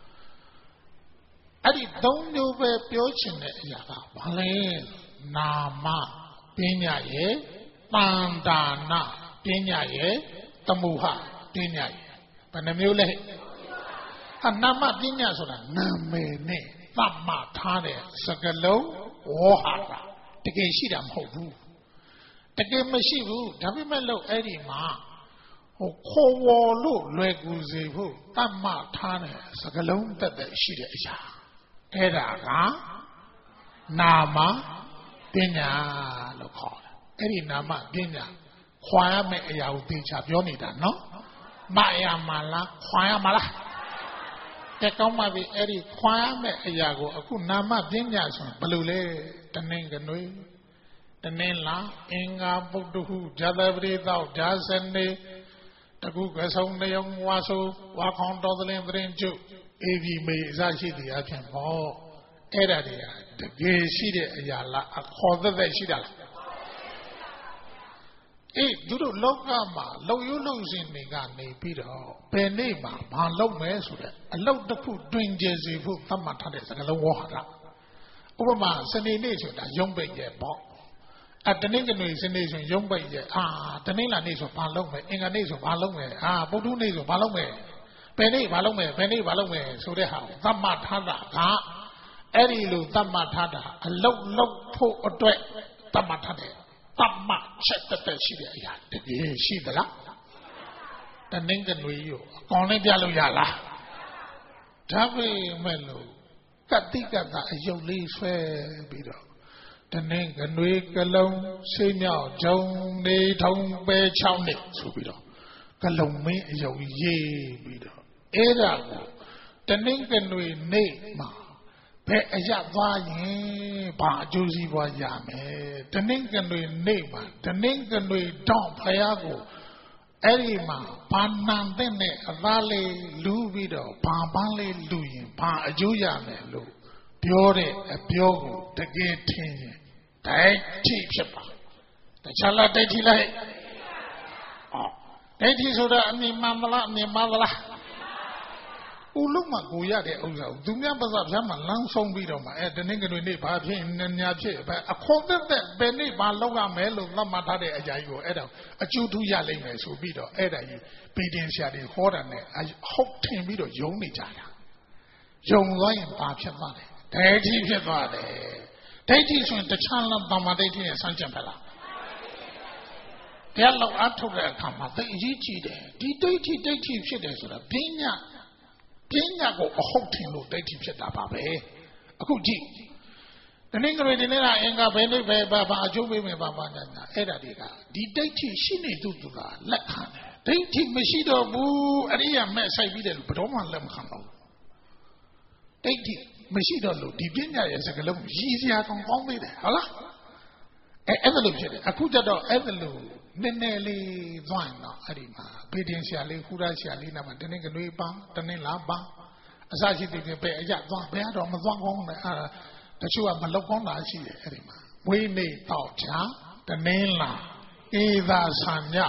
Eddie, don't you wear Biochin the Yaga, Pale, Nama, Pina ye, Bandana, Pina ye, Tamuha, Pina ye. Panamule Anama Dinya Soda, Name, Mama Tane, Sagalo, Wahara, the Gashidam Hobu. The game Mashivu, Davimelo Edima, O Kowalo, Leguzevu, Tama Tane, Sagalon, that the Shida Edaga, Nama, Dinya, Local, Edi Nama, Dinya, Kwame Yaudicha, Bionida, no? Maya Mala, Kwaya Mala. The Kamabi Eddie, Kwame Ayago, Akunama Dinyason, Balule, the Nanganui, the Nela, Inga Budu, Jadabri, thou, Jazz and the Gugas on the young Waso, walk on to the Lambrin Jew. If you may, Zashi, the Akan, oh, အဲ့ဒါတွေကတကယ်ရှိတဲ့အရာလားအခေါ်သက်သက်ရှိတာလားအေးသူတို့လောကမှာလုံရုံလုံစင်တွေကနေပြီးတော့ဘယ်နေ့မှာမလုပ်မယ်ဆိုတဲ့အလုပ်တစ်ခုတွင်ကျယ်စီဖို့သတ်မှတ်ထားတဲ့စကားလုံးဝါဒဥပမာစနေနေ့ဆိုတာရုံးပိတ်ရဲ့ပေါ့အတနင်္ဂနွေစနေဆိုရုံးပိတ်ရဲ့အာတနင်္လာနေ့ဆိုဘာလုပ်မယ်အင်္ဂါနေ့ဆိုဘာလုပ်မယ်အာပုထုနေ့ဆိုဘာလုပ်မယ်ဘယ်နေ့ဘာလုပ်မယ်ဘယ်နေ့ဘာလုပ်မယ်ဆိုတဲ့ဟာကိုသတ်မှတ်ထားတာကအဲ့ဒီလိုသတ်မှတ်ထားတာအလုပ်လုပ်ဖို့အတွက်သတ်မှတ်ထားတဲ့သတ်မှတ်ချက်တက်ရှိတဲ့အရာတကယ်ရှိသလားတနင်္ဂနွေကိုအကောင်လေးပြလို့ရလားဒါပေမဲ့လို့ကတိကတအယုတ်လေးဆွဲပြီးတော့တနင်္ဂနွေကလုံးဆေးမြောက်ဂျုံနေထုံပဲချောင်းနေဆိုပြီးတော့ကလုံးမင်းအယုတ်ရေးပြီးတော့အဲ့ဒါကိုတနင်္ဂနွေနေ့မှာဘယ်အရသွားရင်ဘာအကျိုးစီးပွားရမယ်တနင်္ဂနွေနေ့မှာတနင်္ဂနွေတော့ဖယားကိုအဲ့ဒီမှာဘာနံတဲ့နဲ့အသားလေးလူပြီးတော့ဘာပန်းလေးလူရင်ဘာအကျိုးရမယ်လို့ပြောတဲ့အပြောကိုတကယ်ထင်ရင်ဒိုက်ထိဖြစ်ပါတခြားလားဒိုက်ထိလိုက်အော်ဒိုက်ထိဆိုတာအမြင်မှန်မလားအမြင်မှားသလားဦးလုံးမှာကိုရတဲ့ဥစ္စာကိုသူများပါးစပ်ဖြားမှာလမ်းဆုံးပြီးတော့မှအဲတနင်္ဂနွေနေ့ဘာဖြစ်ညာဖြစ်ပဲအခေါ်သက်သက်ဘယ်နေ့ဘာလုပ်ရမယ်လို့သတ်မှတ်ထားတဲ့အရာကြီးကိုအဲ့ဒါအကျိုးထူးရလိမ့်မယ်ဆိုပြီးတော့အဲ့ဒါကြီးပေတင်ဆရာတွေဟောတာနဲ့ဟုတ်ထင်ပြီးတော့ယုံနေကြတာယုံသွားရင်ဘာဖြစ်သွားလဲဒိဋ္ဌိဖြစ်သွားတယ်ဒိဋ္ဌိဆိုရင်တခြားလားဗမာဒိဋ္ဌိနဲ့ဆန်းကျင်ဖလားတရားလောက်အထုတ်တဲ့အခါမှာသိအရေးကြီးတယ်ဒီဒိဋ္ဌိဒိဋ္ဌိဖြစ်တယ်ဆိုတာပညာပညာကိုအဟုတ်ထင်လို့ဒိဋ္ဌိဖြစ်တာပါပဲအခုကြည့်တနင်္ဂနွေဒီနေ့ကအင်္ဂါဘယ်နေ့ပဲဘာဘာအကျိုးပေးမယ်ဘာဘာညာညာအဲ့ဒါတွေကဒီဒိဋ္ဌိရှိနေသူသူကလက်ခံတယ်ဒိဋ္ဌိမရှိတော့ဘူးအရိယာမဲ့ဆိုင်ပြီးတယ်လို့ဘယ်တော့မှလက်မခံတော့ဘူးဒိဋ္ဌိမရှိတော့လို့ဒီပညာရဲ့စကားလုံးရည်စရာကောင်းကောင်းသေးတယ်ဟုတ်လားအဲအဲ့ဒါလို့ဖြစ်တယ်အခုကျတော့အဲ့ဒါလို့နည်းနည်းလေးသွားရင်တော့အဲ့ဒီမှာပေတင်ဆရာလေးခူရဆရာလေးနာမှာတနင်္ဂနွေပန်းတနင်္လာပန်းအစရှိတဲ့ပဲအရသွားဘယ်တော့မသွားကောင်းနဲ့အဲ့ဒါတချို့ကမလောက်ကောင်းတာရှိတယ်အဲ့ဒီမှာဝိနေတော့ချာတနင်္လာဧသာဆံည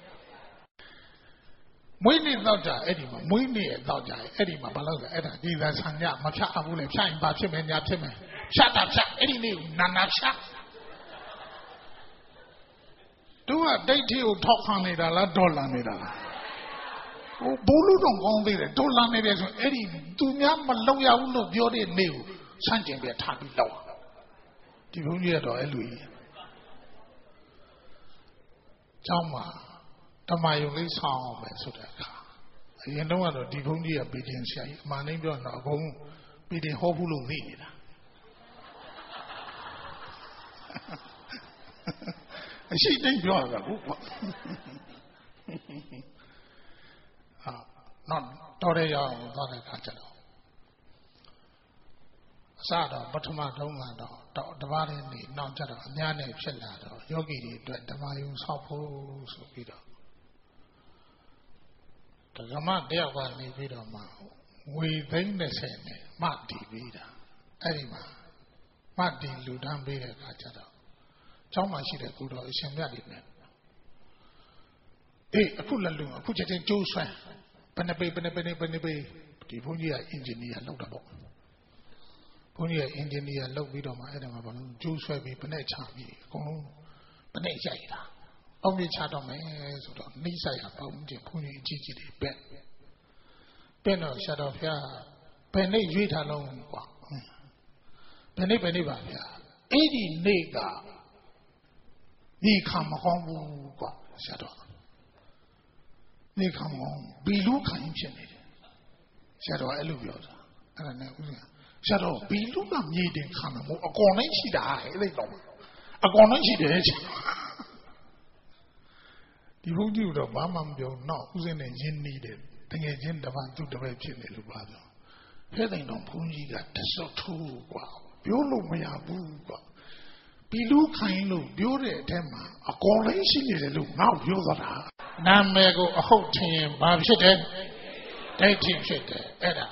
မွေးနေ့တော့ကြအဲ့ဒီမှာမွေးနေ့တော့ကြအဲ့ဒီမှာဘာလို့လဲအဲ့ဒါဧသာဆံညမဖြတ်အဘူးလေဖြတ်ရင်ဘာဖြစ်မယ်ညာဖြစ်မယ်ဖြတ်တာဖြတ်အဲ့ဒီနေ့နာနာဖြတ်တို့ကဒိဋ္ဌိကိုထောက်ခံနေတာလားဒေါ်လာနေတာလားဟိုဘိုးလူတော့ကောင်းသေးတယ်ဒေါ်လာနေတယ်ဆိုအဲ့ဒီသူများမလောက်ရဘူးလို့ပြောတဲ့နေ့ကိုဆန့်ကျင်ပြထားပြီးလောက်ဒီဘုန်းကြီးကတော့အဲ့လိုကြီးကျောင်းမှာဓမ္မယုံလေးဆောင်းအောင်ပဲဆိုတဲ့အခါအရင်တော့ကတော့ဒီဘုန်းကြီးကပေတင်ဆရာကြီးအမှန်တိုင်းပြောတော့အကုန်ပေတင်ဟောဘူးလို့သိနေတာအရှိတိတ်ပြောတာဟုတ်ကွာဟာတော့တော်ရရအောင်သွားတဲ့အခါကျတော့အစတော့ပထမတုန်းကတော့တော့တပါးလေးနေနောက်ကျတော့အများနဲ့ဖြစ်လာတော့ယောဂီတွေအတွက်ဓမ္မယုံဆောက်ဖို့ဆိုပြီးတော့ဓမ္မတယောက်ကနေပြီးတော့မှငွေသိန်း၂၀နဲ့မတည်ပြီးတာအဲ့ဒီမှာမတည်လူတန်းပေးတဲ့အခါကျတော့ကျောင်းမှာရှိတဲ့ကိုတော်အရှင်မြတ်တွေနဲ့အေးအခုလက်လုံအခုချက်ချင်းကျိုးဆွဲဘယ်နှပေဘယ်နှပေဘယ်နှပေဒီဘုန်းကြီးကအင်ဂျင်နီယာလုပ်တာပေါ့ဘုန်းကြီးကအင်ဂျင်နီယာလုပ်ပြီးတော့မှအဲ့ဒါမှာဘာလို့ကျိုးဆွဲပြီးဘယ်နဲ့ချပြီးအကုန်လုံးဘယ်နဲ့ရိုက်တာအောင်ပြချတော့မယ်ဆိုတော့နှိမ့်ဆိုင်ရပေါ့ဘုန်းကြီးဘုန်းကြီးအကြီးကြီးတွေပဲပဲတော့ရှာတော်ဖျားဘယ်နဲ့ရွေးထားလုံးကွာဘယ်နဲ့ဘယ်နဲ့ပါဗျာအဲ့ဒီနေ့ကဒီခံမကောင်းဘူးကွာဆရာတော်ဒီခံမကောင်းဘီလူခံဖြစ်နေတယ်ဆရာတော်အဲ့လိုပြောတာအဲ့ဒါနဲ့ဦးဇင်းဆရာတော်ဘီလူကမြေတင်ခံမှာမဟုတ်အကောင်တိုင်းရှိတာအဲ့ဒီတော့အကောင်တိုင်းရှိတယ်ဒီဘုန်းကြီးတော့ဘာမှမပြောတော့ဦးဇင်းနဲ့ယဉ်နေတယ်တကယ်ချင်းတပန်းသူ့တပည့်ဖြစ်နေလို့ပါဆိုဖဲတဲ့တော့ဘုန်းကြီးကတဆုတ်ထူးကွာပြောလို့မရဘူးကွာဘီလူခိုင်းလို့ပြောတဲ့အထက်မှာအကောင်လေးရှိနေတယ်လို့ငါ့ကိုပြောသွားတာနာမည်ကိုအဟုတ်ထင်ဘာဖြစ်တယ်ဒိဋ္ဌိဖြစ်တယ်အဲ့ဒါ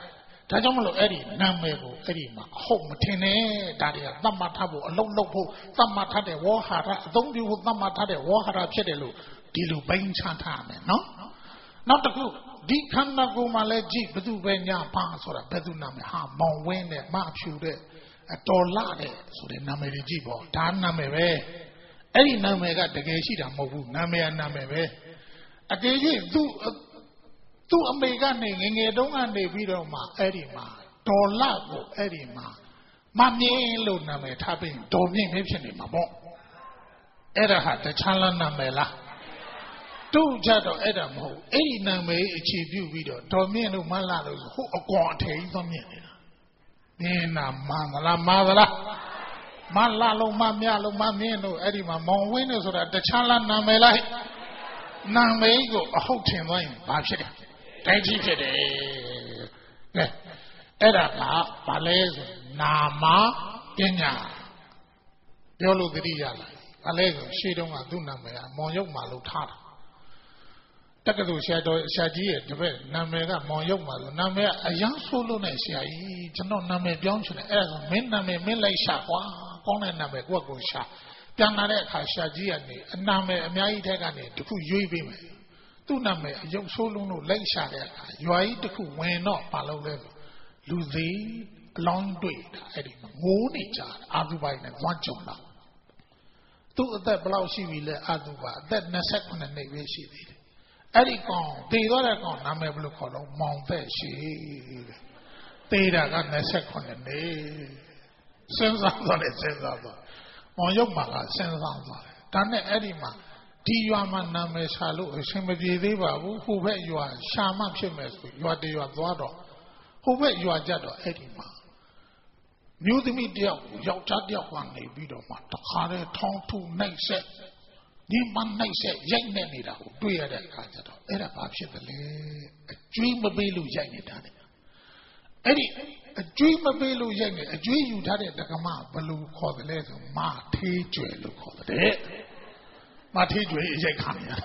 ဒါကြောင့်မလို့အဲ့ဒီနာမည်ကိုအဲ့ဒီမှာအဟုတ်မထင်နဲ့ဒါတွေကသတ်မှတ်ထားဖို့အလုံးလုံးဖို့သတ်မှတ်ထားတဲ့ဝေါဟာရအသုံးပြုဖို့သတ်မှတ်ထားတဲ့ဝေါဟာရဖြစ်တယ်လို့ဒီလိုပိုင်းခြားထားမယ်နော်နောက်တစ်ခုဒီခန္ဓာကိုယ်မှာလည်းကြည့်ဘသူပဲညာပါဆိုတာဘသူနာမည်ဟာမောင်ဝင်းနဲ့မဖြူတဲ့တော်လာတဲ့ဆိုတဲ့နာမည်တွေကြည့်ပေါ့ဒါနာမည်ပဲအဲ့ဒီနာမည်ကတကယ်ရှိတာမဟုတ်ဘူးနာမည်ကနာမည်ပဲအတေးကြီးသူသူ့အမေကနေငငယ်တုန်းကနေပြီးတော့မှအဲ့ဒီမှာဒေါ်လာကိုအဲ့ဒီမှာမမြင့်လို့နာမည်ထားပြီးဒေါ်မြင့်ဖြစ်နေမှာပေါ့အဲ့ဒါဟာတခြားလားနာမည်လားတို့ကြတော့အဲ့ဒါမဟုတ်အဲ့ဒီနာမည်အခြေပြုပြီးတော့ဒေါ်မြင့်လို့မလားလို့ဟိုအကောင်အထည်ကြီးသွားမြင့်နေတာနင်းနာမန္တလားမာသလားမလားလို့မမြလို့မမြင့်လို့အဲ့ဒီမှာမောင်ဝင်းလို့ဆိုတာတခြားလားနာမည်လားနာမည်ကိုအဟုတ်ထင်သွားရင်ဘာဖြစ်လဲတိုက်ကြီးဖြစ်တယ်ကဲအဲ့ဒါကဘာလဲဆိုနာမပညာပြောလို့သတိရလာဘာလဲဆိုရှေ့တုန်းကသူ့နာမည်ကမောင်ရုပ်မာလို့ထားတာတက္ကသိုလ်ဆရာတော်ဆရာကြီးရဲ့တပည့်နာမည်ကမောင်ရုပ်မာလို့နာမည်ကအရန်ဆိုးလို့နဲ့ဆရာကြီးကျွန်တော်နာမည်ပြောင်းချင်တယ်အဲ့ဒါဆိုမင်းနာမည်မင်းလိုက်ရှာကွာကောင်းတဲ့နာမည်ကိုယ့်ကိုရှာပြန်လာတဲ့အခါဆရာကြီးကနေအနာမည်အများကြီးထက်ကနေတခုရွေးပေးမယ်သူ့နာမည်အယုတ်ဆိုးလုံးလို့လိုက်ရှာတဲ့အခါရွာကြီးတစ်ခုဝင်တော့မလုပ်လဲဆိုလူသေးအလောင်းတွေ့တာအဲ့ဒီငိုးနေကြအာသုဘိုင်းနဲ့ဝမ်းကြုံလာသူ့အသက်ဘယ်လောက်ရှိပြီလဲအာသုဘအသက်ยี่สิบเจ็ดနှစ်ပဲရှိသေးတယ်အဲ့ဒီကောင်တည်တော့တဲ့ကောင်နာမည်ဘယ်လိုခေါ်တော့မောင်သက်ရှိတဲ့တည်တာကยี่สิบเจ็ดနှစ်စဉ်းစားတော့တယ်စဉ်းစားတော့မောင်ရုပ်မှာကစဉ်းစားသွားတယ်ဒါနဲ့အဲ့ဒီမှာဒီရွာမှာနာမည်ရှာလို့အရှင်မပြေသေးပါဘူးဟိုဘက်ရွာရှာမှဖြစ်မယ်ဆိုရွာတရွာသွားတော့ဟိုဘက်ရွာကြတော့အဲ့ဒီမှာမျိုးသမီးတယောက်ယောက်ျားတယောက်ကနေပြီးတော့မှတခါတည်းထောင်းထုနှိပ်ဆက်ဒီမနှိပ်ဆက်ရိုက်နေနေတာကိုတွေ့ရတဲ့အခါကျတော့အဲ့ဒါဘာဖြစ်တယ်လဲအကျွေးမပေးလို့ရိုက်နေတာလေအဲ့ဒီအကျွေးမပေးလို့ရိုက်နေအကျွေးယူထားတဲ့တက္ကမဘယ်လိုခေါ်တယ်လဲဆိုမထေးကျွယ်လို့ခေါ်တယ်မထေးကျွယ်ရိုက်ခံရ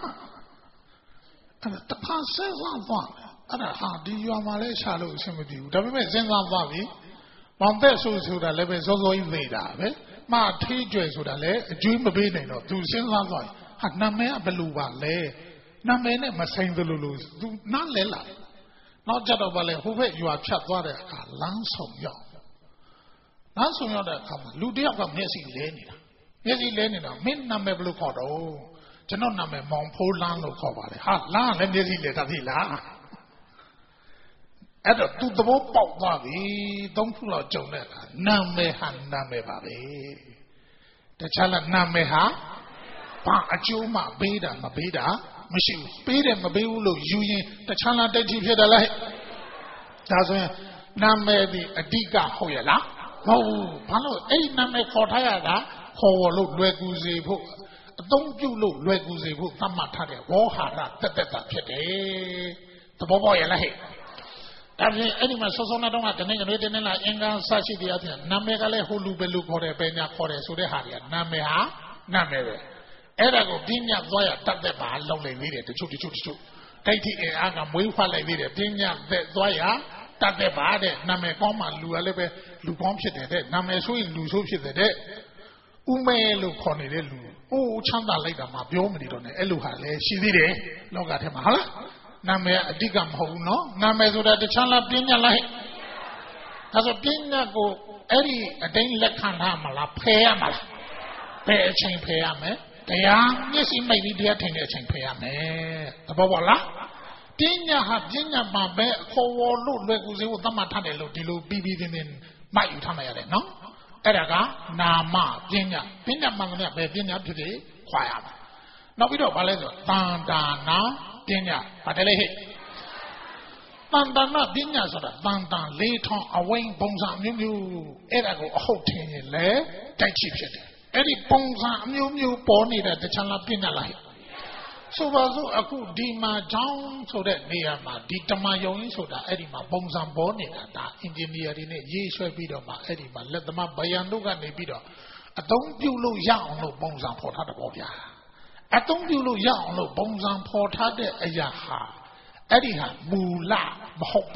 အဲ့ဒါတခါဆက်သွားသွားအဲ့ဒါဟာဒီရွာမှာလဲရှာလို့အဆင်မပြေဘူးဒါပေမဲ့စဉ်းစားသွားပြီမောင်သက်ဆိုဆိုတာလည်းပဲစောစောကြီးနေတာပဲမထေးကျွယ်ဆိုတာလည်းအကျွေးမပေးနိုင်တော့သူစဉ်းစားသွားရင်ဟာနာမည်ကဘယ်လိုပါလဲနာမည်နဲ့မဆိုင်သလိုလိုသူနားလဲလာနောက်ကြတော့ဗာလဲဟိုဘက်ရွာဖြတ်သွားတဲ့အခါလမ်းဆောင်ရောက်လမ်းဆောင်ရောက်တဲ့အခါမှာလူတယောက်ကမျက်စိလဲနေတာမျက်စိလဲနေတာမင်းနာမည်ဘယ်လိုခေါ်တော့ကျွန်တော်နာမည်မောင်ဖိုးလန်းလို့ခေါ်ပါတယ်ဟာလမ်းလည်းမျက်စိလဲတတ်ပြီလားအဲ့တော့သူသဘောပေါက်သွားပြီသုံးခုလောက်ကြုံတဲ့အခါနာမည်ဟာနာမည်ပါပဲတခြားလားနာမည်ဟာဘာအကျိုးမှပေးတာမပေးတာမရှိဘူးပေးတယ်မပေးဘူးလို့ယူရင်တခြားလားတက်ကြည့်ဖြစ်တယ်လားဒါဆိုရင်နာမည်ဒီအဓိကဟုတ်ရလားမဟုတ်ဘူးဘာလို့အဲ့ဒီနာမည်ခေါ်ထားရတာခေါ်လို့လွယ်ကူစေဖို့အသုံးပြုလို့လွယ်ကူစေဖို့သတ်မှတ်ထားတဲ့ဝေါဟာရတက်တက်တာဖြစ်တယ်သဘောပေါက်ရလားဟဲ့ဒါပြင်အဲ့ဒီမှာစောစောနာတော့ကတနေ့ကလေးတနေ့လာအင်္ဂါစရှိတရားဖြင့်နာမည်ကလည်းဟိုလူပဲလူခေါ်တယ်ပဲညာခေါ်တယ်ဆိုတဲ့ဟာတွေကနာမည်ဟာနာမည်ပဲအဲ့ဒါကိုပြင်းညတ်သွားရတတ်တဲ့ပါလောက်နေသေးတယ်တချို့တချို့တချို့တိုက်တိအင်အားကမွေးဖွားလိုက်သေးတယ်ပြင်းညတ်သက်သွားရတတ်တဲ့ပါတဲ့နာမည်ကောင်းမှလူကလည်းပဲလူကောင်းဖြစ်တယ်တဲ့နာမည်ဆိုရင်လူဆိုးဖြစ်တယ်တဲ့ဥမဲလို့ခေါ်နေတဲ့လူအိုးချမ်းသာလိုက်တာမှပြောမနေတော့နဲ့အဲ့လိုဟာလည်းရှိသေးတယ်လောကထဲမှာဟုတ်လားနာမည်အဓိကမဟုတ်ဘူးနော်နာမည်ဆိုတာတခြားလားပြင်းညတ်လားဒါဆိုပြင်းညတ်ကိုအဲ့ဒီအတိုင်းလက်ခံထားမလားဖယ်ရမလားဘယ်အချိန်ဖယ်ရမလဲတရားမျက်စိမိတ်ပြီးတရားထင်တဲ့အချိန်ဖယ်ရမယ်သဘောပေါက်လားပညာဟာပညာမှာပဲခေါ်ဝေါ်လို့လွယ်ကူစေဖို့သတ်မှတ်ထားတယ်လို့ဒီလိုပြီးပြီးတင်းတင်းမှတ်ယူထားမှရတယ်နော်အဲ့ဒါကနာမပညာပညာမှန်တယ်ပဲပညာဖြစ်ဖြစ်ခွာရမှာနောက်ပြီးတော့ဗာလဲဆိုတန်တာနာပညာဗာတယ်လေဟဲ့တန်တာနာပညာဆိုတာတန်တန်လေးထောင်းအဝိန်ပုံစံမျိုးမျိုးအဲ့ဒါကိုအဟုတ်ထင်ရင်လေတိုက်ချိဖြစ်တယ်အဲ့ဒီပုံစံအမျိုးမျိုးပေါ်နေတဲ့တခြားလားပညာလားဆိုပါစို့အခုဒီမှာကြောင်းဆိုတဲ့နေရာမှာဒီတမယုံရင်းဆိုတာအဲ့ဒီမှာပုံစံပေါ်နေတာဒါအင်ဂျင်နီယာတွေနဲ့ရေးဆွဲပြီးတော့မှအဲ့ဒီမှာလက်သမားဗယံတို့ကနေပြီးတော့အသုံးပြုလို့ရအောင်လို့ပုံစံဖော်ထားတယ်ပေါ့ဗျာအသုံးပြုလို့ရအောင်လို့ပုံစံဖော်ထားတဲ့အရာဟာအဲ့ဒီဟာမူလမဟုတ်ပါဘူး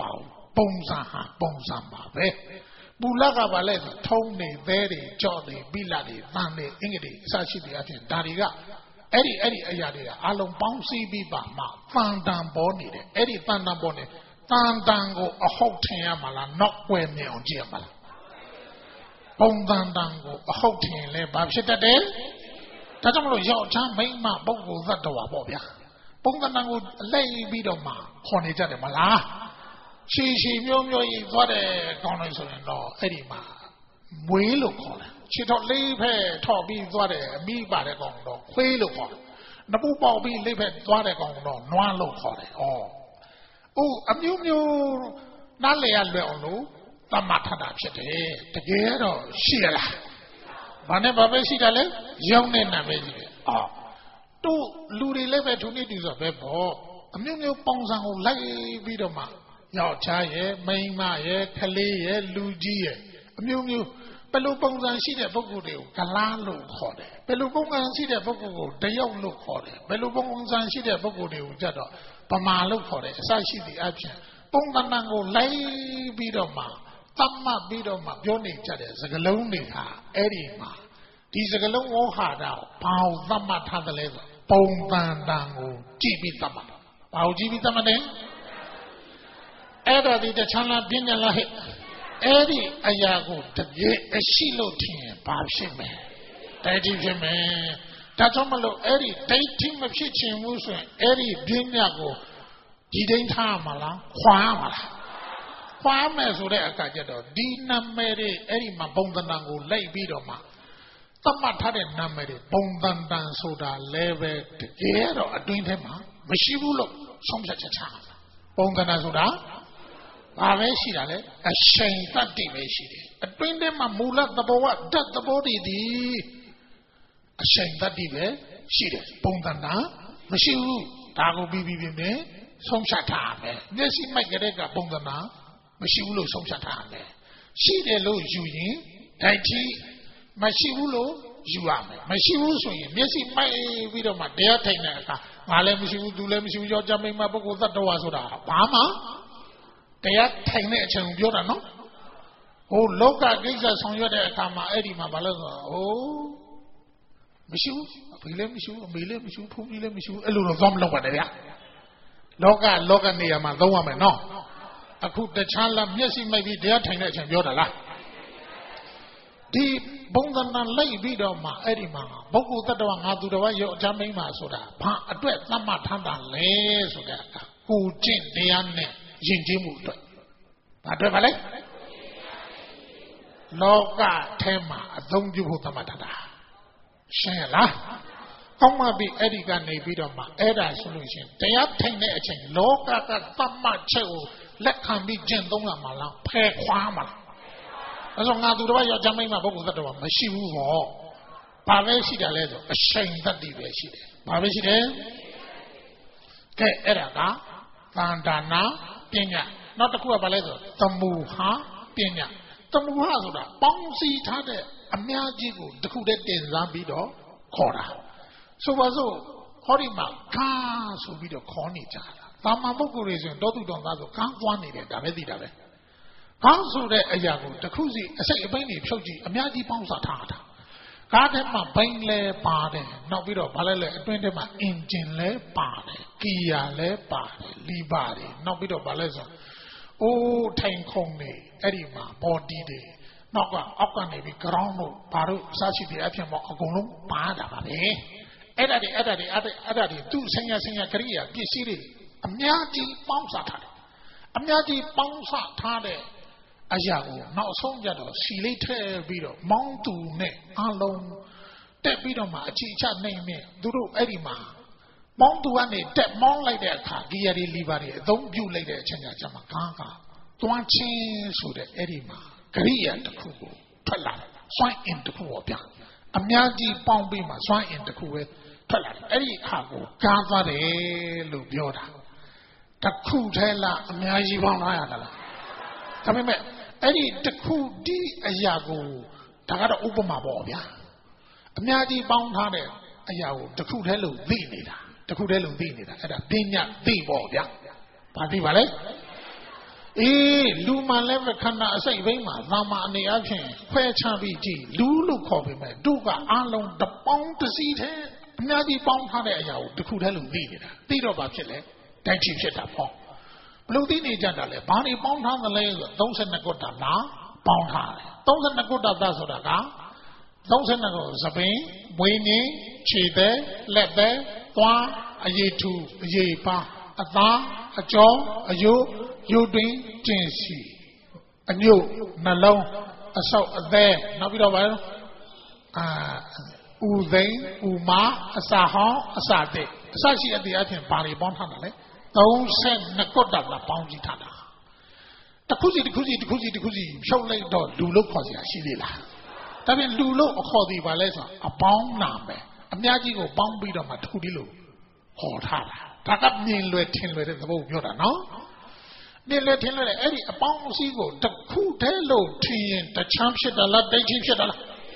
ပုံစံဟာပုံစံပါပဲမူလကဘာလဲဆိုထုံးနေသေးတွေကြော့တွေပိလတွေတန်တွေအင်္ဂတိအစရှိတဲ့အဖြစ်ဒါတွေကအဲ့ဒီအဲ့ဒီအရာတွေကအလုံးပေါင်းစည်းပြီးပါမှတန်တန်ပေါ်နေတယ်အဲ့ဒီတန်တန်ပေါ်နေတန်တန်ကိုအဟုတ်ထင်ရမှာလားနောက်ွယ်မြင်အောင်ကြည့်ရမှာလားပုံတန်တန်ကိုအဟုတ်ထင်လဲဘာဖြစ်တတ်တယ်ဒါကြောင့်မလို့ယောက်ျားမိန်းမပုဂ္ဂိုလ်သတ္တဝါပေါ့ဗျာပုံတန်တန်ကိုလိုက်ပြီးတော့မှခေါ်နေကြတယ်မလားရှည်ရှည်မျိုးမျိုးကြီးသွားတယ်ကောင်းလို့ဆိုရင်တော့အဲ့ဒီမှာမွေးလို့ခေါ်တယ်ခြေထောက်လေးဖက်ထောက်ပြီးသွားတယ်အမိပါတဲ့ကောင်တော့ခွေးလို့ခေါ်တယ်နပူပေါက်ပြီးလေးဖက်သွားတဲ့ကောင်တော့နွားလို့ခေါ်တယ်ဩအိုးအမျိုးမျိုးနားလေရလွယ်အောင်လို့သတ်မှတ်ထားတာဖြစ်တယ်တကယ်တော့ရှိရလားဘာနဲ့ဘာပဲရှိတယ်လဲရောက်တဲ့နာမည်ကြီးတယ်အော်တို့လူတွေလည်းပဲထုံနေတူဆိုပဲပေါ့အမျိုးမျိုးပေါင်းစံကိုလိုက်ပြီးတော့မှယောက်ျားရဲ့မိန်းမရဲ့ကလေးရဲ့လူကြီးရဲ့အမျိုးမျိုးဘယ်လိုပုံစံရှိတဲ့ပုဂ္ဂိုလ်တွေကိုကလားလို့ခေါ်တယ်ဘယ်လိုပုံစံရှိတဲ့ပုဂ္ဂိုလ်ကိုတယောက်လို့ခေါ်တယ်ဘယ်လိုပုံစံရှိတဲ့ပုဂ္ဂိုလ်တွေကိုကြတော့ဗမာလို့ခေါ်တယ်အစရှိသည့်အဖြစ်ပုံသဏ္ဍာန်ကိုလိုက်ပြီးတော့မှသတ်မှတ်ပြီးတော့မှပြောနေကြတဲ့စကားလုံးတွေဟာအဲ့ဒီမှာဒီစကားလုံးဝဟာတာဘာကိုသတ်မှတ်ထားတယ်လဲဆိုပုံသဏ္ဍာန်ကိုကြည့်ပြီးသတ်မှတ်တာဘာကိုကြည့်ပြီးသတ်မှတ်တယ်အဲ့ဒါဒီတချမ်းလားပြင်းကြလားဟဲ့အဲ့ဒီအရာကိုတကယ်အရှိလို့ထင်ရင်ဘာဖြစ်မလဲတိုက်တိဖြစ်မယ်ဒါကြောင့်မလို့အဲ့ဒီတိုက်တိမဖြစ်ချင်ဘူးဆိုရင်အဲ့ဒီပြင်းမြကိုဒီတိုင်းထားမှာလားခွာမှာလားခွာမယ်ဆိုတဲ့အခါကျတော့ဒီနာမည်တွေအဲ့ဒီမှာပုံသဏ္ဍာန်ကိုလိုက်ပြီးတော့မှသတ်မှတ်ထားတဲ့နာမည်တွေပုံသဏ္ဍာန်ဆိုတာလည်းပဲတကယ်တော့အတွင်းထဲမှာမရှိဘူးလို့ဆုံးဖြတ်ချက်ချတာပုံသဏ္ဍာန်ဆိုတာဘာပဲရှိတာလဲအရှိန်တတ္တိပဲရှိတယ်အတွင်းထဲမှာမူလသဘောကဓာတ်သဘောတွေဒီအရှိန်တတ္တိပဲရှိတယ်ပုံသဏ္ဍာန်မရှိဘူးဒါကိုပြီးပြီးပြီးနဲ့ဆုံးဖြတ်ထားမယ်မျက်စိမိုက်ကလေးကပုံသဏ္ဍာန်မရှိဘူးလို့ဆုံးဖြတ်ထားမယ်ရှိတယ်လို့ယူရင်ဓာတ်ကြီးမရှိဘူးလို့ယူရမယ်မရှိဘူးဆိုရင်မျက်စိမိုက်ပြီးတော့မှတရားထိုင်တဲ့အခါငါလည်းမရှိဘူးသူလည်းမရှိဘူးယောက်ျားမိန်းမပုဂ္ဂိုလ်သတ္တဝါဆိုတာဘာမှတရားထိုင်တဲ့အချိန်ကိုပြောတာနော်ဟိုလောကကိစ္စဆောင်ရွက်တဲ့အခါမှာအဲ့ဒီမှာဘာလဲဆိုတော့ဟိုမရှိဘူးအဖေလည်းမရှိဘူးအမေလည်းမရှိဘူးဖူးကြီးလည်းမရှိဘူးအဲ့လိုတော့သွားမလုပ်ပါနဲ့ဗျာလောကလောကနေရာမှာသုံးရမယ်နော်အခုတခြားလားမျက်စိမိတ်ပြီးတရားထိုင်တဲ့အချိန်ပြောတာလားဒီဘုံသဏ္ဍာန်လိုက်ပြီးတော့မှအဲ့ဒီမှာပုဂ္ဂိုလ်တ attva ငါသူတော်ရောအချမ်းမိန်းမဆိုတာဘာအတွက်သတ်မှတ်ထားတာလဲဆိုတဲ့အခါကိုကျင့်တရားနဲ့ယဉ်ကျေးမှုအတွက်ဘာအတွက်ပါလဲလောကထဲမှာအသုံးပြုဖို့သတ်မှတ်ထားတာရှင်းရလားကောင်းမှပြီအဲ့ဒီကနေပြီးတော့မှအဲ့ဒါဆိုလို့ရှိရင်တရားထိုင်တဲ့အချိန်လောကကသတ်မှတ်ချက်ကိုလက်ခံပြီးကျင့်သုံးရမှာလားဖယ်ခွာမှာလားအဲ့တော့ငါသူတော်ယောက်ျားမိန်းမပုဂ္ဂိုလ်သတ္တဝါမရှိဘူးဟောဘာပဲရှိတယ်လဲဆိုအရှိန်တတ္တိပဲရှိတယ်ဘာပဲရှိတယ်ကဲအဲ့ဒါကသန္တာနာပညာနောက်တစ်ခုကဘာလဲဆိုသမုဟာပညာသမုဟာဆိုတာပေါင်းစည်းထားတဲ့အများကြီးကိုတစ်ခုတည်းတင်စားပြီးတော့ခေါ်တာဆိုပါစို့ဟောဒီမှာကားဆိုပြီးတော့ခေါ်နေကြတာတာမန်ပုဂ္ဂိုလ်တွေဆိုရင်တောသူတော်သားဆိုကားသွားနေတယ်ဒါပဲသိတာပဲကားဆိုတဲ့အရာကိုတစ်ခုစီအစိတ်အပိုင်းတွေဖြုတ်ကြည့်အများကြီးပေါင်းစားထားတာကားထဲမှာဘိန်းလဲပါတယ်နောက်ပြီးတော့ဘာလဲလဲအတွင်းထဲမှာအင်ဂျင်လဲပါတယ်ကီယာလဲပါတယ်လီဘာတွေနောက်ပြီးတော့ဘာလဲဆိုအိုးထိုင်ခုံနေအဲ့ဒီမှာ body တွေနောက်ကအောက်ကနေပြီး ground တို့ဘာလို့စားရှိတဲ့အဖြစ်ပေါ့အကုန်လုံးပါတာပါပဲအဲ့ဒါတွေအဲ့ဒါတွေအဲ့ဒါတွေသူ့ဆင်ရဆင်ရကရိယာပစ္စည်းတွေအများကြီးပေါင်းစားထားတယ်အများကြီးပေါင်းစားထားတဲ့အရာကိုနောက်ဆုံးကြတော့စီလေးထည့်ပြီးတော့မောင်းသူနဲ့အလုံးတက်ပြီးတော့မှအချီချနိုင်မြင်သူတို့အဲ့ဒီမှာမောင်းသူကနေတက်မောင်းလိုက်တဲ့အခါဂီယာတွေလီဗာတွေအသုံးပြုလိုက်တဲ့အချိန်ကျမှကားကတွန်းချင်းဆိုတဲ့အဲ့ဒီမှာကရိယာတစ်ခုကိုထွက်လာတယ်စွမ်းအင်တစ်ခုပေါ့ဗျာအများကြီးပေါင်းပြီးမှစွမ်းအင်တစ်ခုပဲထွက်လာတယ်အဲ့ဒီအခါကိုကားသွားတယ်လို့ပြောတာတစ်ခုထဲလားအများကြီးပေါင်းလာရတာလားဒါပေမဲ့အဲ့ဒီတစ်ခုဒီအရာကိုဒါကတော့ဥပမာပေါ့ဗျာအများကြီးပေါင်းထားတဲ့အရာကိုတစ်ခုထဲလို့သိနေတာတစ်ခုထဲလို့သိနေတာအဲ့ဒါပညာသိပေါ့ဗျာဘာသိပါလဲ Eh, Luma level kana say Vema, Lama and the Action, where Chaviti, Lulu copy me, Duga, Alon, the pound to see it, Nadi pound had a yaw, the Kudelu did. Did about Chile, that she shut up. Bludini Jandale, Barney pound on the laser, those in the good na, pound high, those in the good of Dazodaga, those in the good Sabine, Winnie, Chide, Lebe, Twa, a ye two, a ye pa, a tha, a jaw, a you. You doing Jinsi, a new Nalo, a so there, Nabida, ah, Udain, Uma, a Saha, a Sade, Sashi at the Atin Bari Bonhanale, don't send Nakoda la Pounditana. The Kuzi, the Kuzi, the Kuzi, the Kuzi, show late dog, Lulu Kosia, Shilila. That means Lulu or Hodi Valesa, a pound number, a Miagigo bound beat on my Tudilu, Hotala. Takap Nil Tin with the boat, no? They let him let Eddie a pound seagull, the cool tello, tree, the champship, the love, they cheap shit.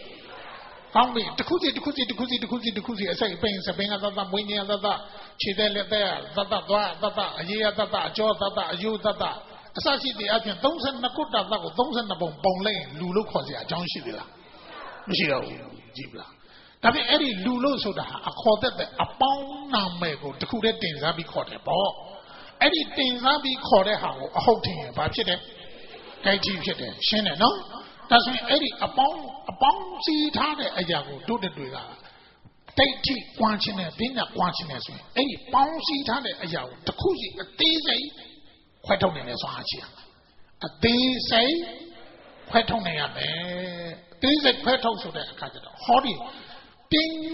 Found me, the Kuzi, the Kuzi, the Kuzi, the Kuzi, the Kuzi, I say, Bains, a Bang, a Winnie, a Chidele there, Zada, Zada, a year, Zada, a jaw, Zada, a you, Zada. Assachi the Apian, those and Nakuta, those and the Bon Lane, Lulu Kosia, John Shidila. Michio, Jibla. That Eddie Lulu Soda, accorded a pound number, the Kuda things I be caught a ball. Anything that be called a whole thing about it, they teach it, Shannon, no? That's when Eddie upon upon see target a yago do the do that. They teach watching it, being not watching as well. Eddie bouncy target a yago, the cozy, a day quite only as Archia. A day say, quite only a man. There is a quite also that I got it. Hobby, being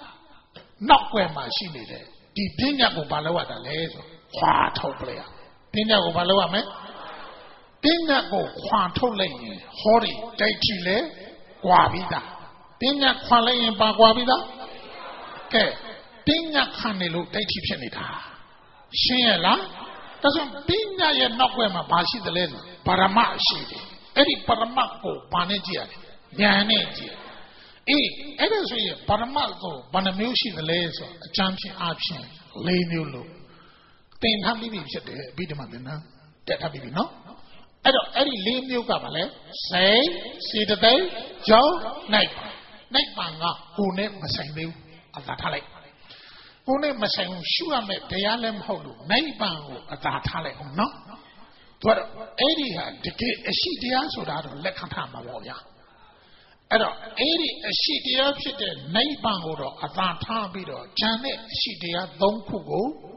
not where my she made it. The dinner go balawa the laser. Quato player. Dinner go balawa me. Dinner go quato lane. Hori, Daichile, Guavida. Dinner qualay in Baguavida. Okay. Dinner canelo, Daitipsenita. Shela doesn't dinner yet not where my bashi the laser. Parama shady. Eddie Paramako, Banegia, Yanegia. Eh, Edison, Paramaco, Banamushi the laser, a champion option, lay new look. Then how many said beat him up, that have been no? I don't any lame new governor, say, see the day, Joe, night, night manga, who name Masangu, at that hale. Who name Masangu, sure met the Alem Holu, night bango at that hale, no? But Eddie had to get a sheet the answer out of Lekatama warrior. I don't eighty a sheet the upshit, night bango at that time, Janet, sheet the don't go.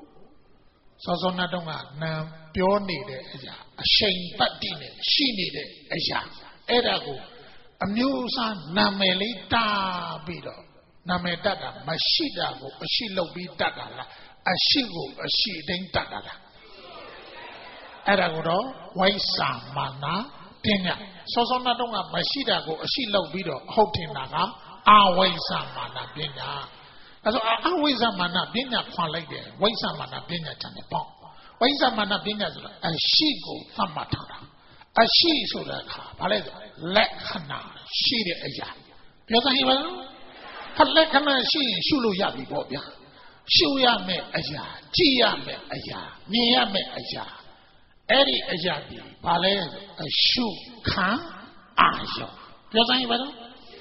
So so na donga na pure needed a shame but dinner, she needed a ya. Edago, a musa nameli da bido, namedada, mashida go, a shilo be dadala, a shigo, a she ding dadala. Edago, waisa mana, dinner. So so na donga, mashida go, a shilo bido, holding naga, a waisa mana, dinner. So I always a man up dinner for like that. Why some man up dinner to the pump? Why some man up dinner and she go from Matara? A she so that let Hana, she the Aja. You know, he will have let Hana she Shulu Yabi Bobia. Shuya me Aja, Gia me Aja, Nia me Aja. Eddie Ajabi, Ballet, a shoe can Ajo. You know, he will.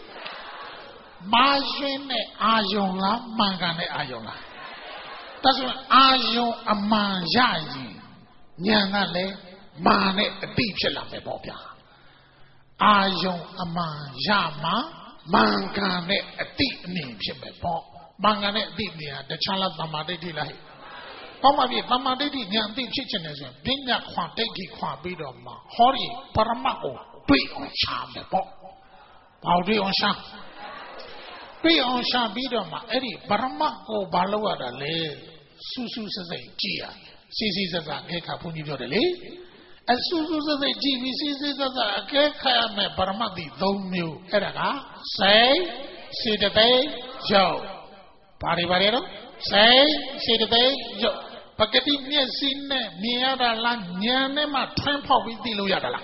Majine ayola mangane ayola. That's what ayo a manjaji. Nyanale mane a deep shelame bobia. Ayo a manjama mangane a deep name shebe bo. Mangane deep near the chala tamadeti lahi. Come be tamadeti nyan deep chichenese. Binya quantity quabidoma. Hori paramako. Be on sham bo. Paudi on sham. Be on Shabidoma, Eddie, Baramako Balawada le, Susu says a Gia, Sisi says a Geka Punidole, and Susu says a G V C says a Geka me Baramadi, don't you, Edana, say, see the day, Joe. Paribarero, say, see the day, Joe. Pagati near Sine, near the land, near Nema, trample with the Luyadala.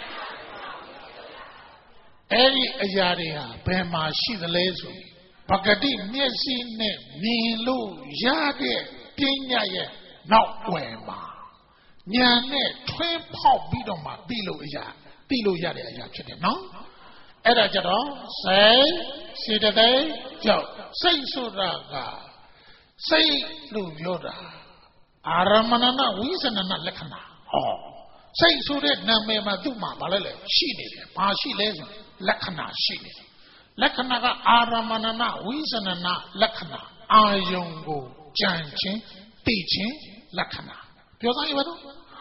Eddie Ajaria, Bema, she the lazy. Pagadi, Nesine, Nilu, Yade, Pinya, not Wema. ညာနဲ့ထွင်းဖောက်ပြီးတော့မှပြီးလို့အရာပြီးလို့ရတဲ့အရာဖြစ်တယ်နော်အဲ့ဒါကြတော့စိတ်စေတသိက်ကြောင့်စိတ်ဆိုတာကစိတ်လို့ပြောတာအာရမဏနာဝိသနနာလက္ခဏာဟောစိတ်ဆိုတဲ့နာမည်မှာသူ့မှာဘာလဲလဲရှိနေတယ်ဘာရှိလဲဆိုလက္ခဏာရှိနေတယ်လက္ခဏာကအာရမဏနာဝိသနနာလက္ခဏာအာယုံကိုကြံခြင်းသိခြင်းလက္ခဏာပြောသားရပါတော့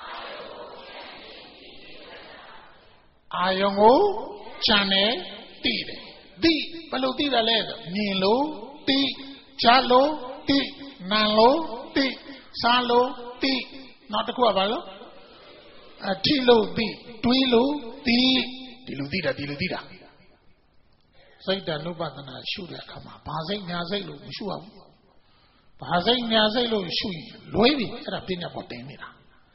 အာယုံကိုကြံတယ်သိတယ်သိဘယ်လိုသိတယ်လဲဆိုမြင်လို့သိကြားလို့သိနားလို့သိစားလို့သိနောက်တစ်ခုကဘာလို့အထိလို့သိတွေးလို့သိဒီလိုသိတာဒီလိုသိတာစိတ်တ ानु ပဒနာရှုတဲ့အခါမှာဘာစိတ်ညာစိတ်လို့မရှုရဘူးဘာစိတ်ညာစိတ်လို့ရှုရင်လွဲပြီအဲ့ဒါပညာပေါ်တင်နေတာ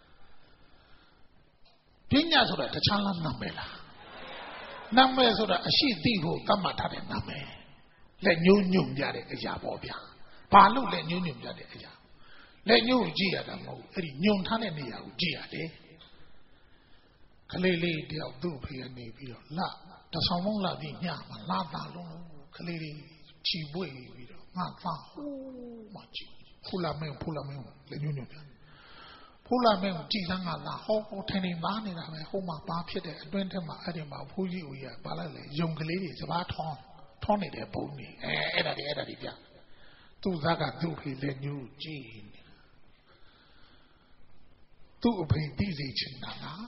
ပညာဆိုတာတခြားလားနာမည်လားနာမည်ဆိုတာအရှိသိဖို့သတ်မှတ်ထားတဲ့နာမည်လက်ညှိုးညွန့်ပြတဲ့အရာပေါ့ဗျာဘာလို့လက်ညှိုးညွန့်ပြတဲ့အရာလက်ညှိုးကိုကြည့်ရတာမဟုတ်ဘူးအဲ့ဒီညွန့်ထားတဲ့နေရာကိုကြည့်ရတယ်ကလေးလေးတယောက်သူ့ဖေကနေပြီးတော့လတဆောင်လုံးလာပြီးညမှာလာတာလုံးကလေးလေးချီပွေပြီးတော့ငါသားဟိုးမှကြည့်ဖူလာမင်းဖူလာမင်းလက်ညှိုးညွန့်ပြဖူလာမင်းကြည်စမ်းကလာဟောဟောထင်းနေသားနေတာပဲဟိုမှာဘာဖြစ်တဲ့အတွင်းထဲမှာအဲ့ဒီမှာဖူးကြီးဦးရပါလိုက်လေယုံကလေးတွေစဘာထောင်းထောင်းနေတဲ့ပုံကြီးအဲအဲ့ဒါတွေအဲ့ဒါတွေပြသူ့သားကသူ့ဖေလက်ညှိုးကြည့်နေသူ့အဖေသိစေချင်တာလား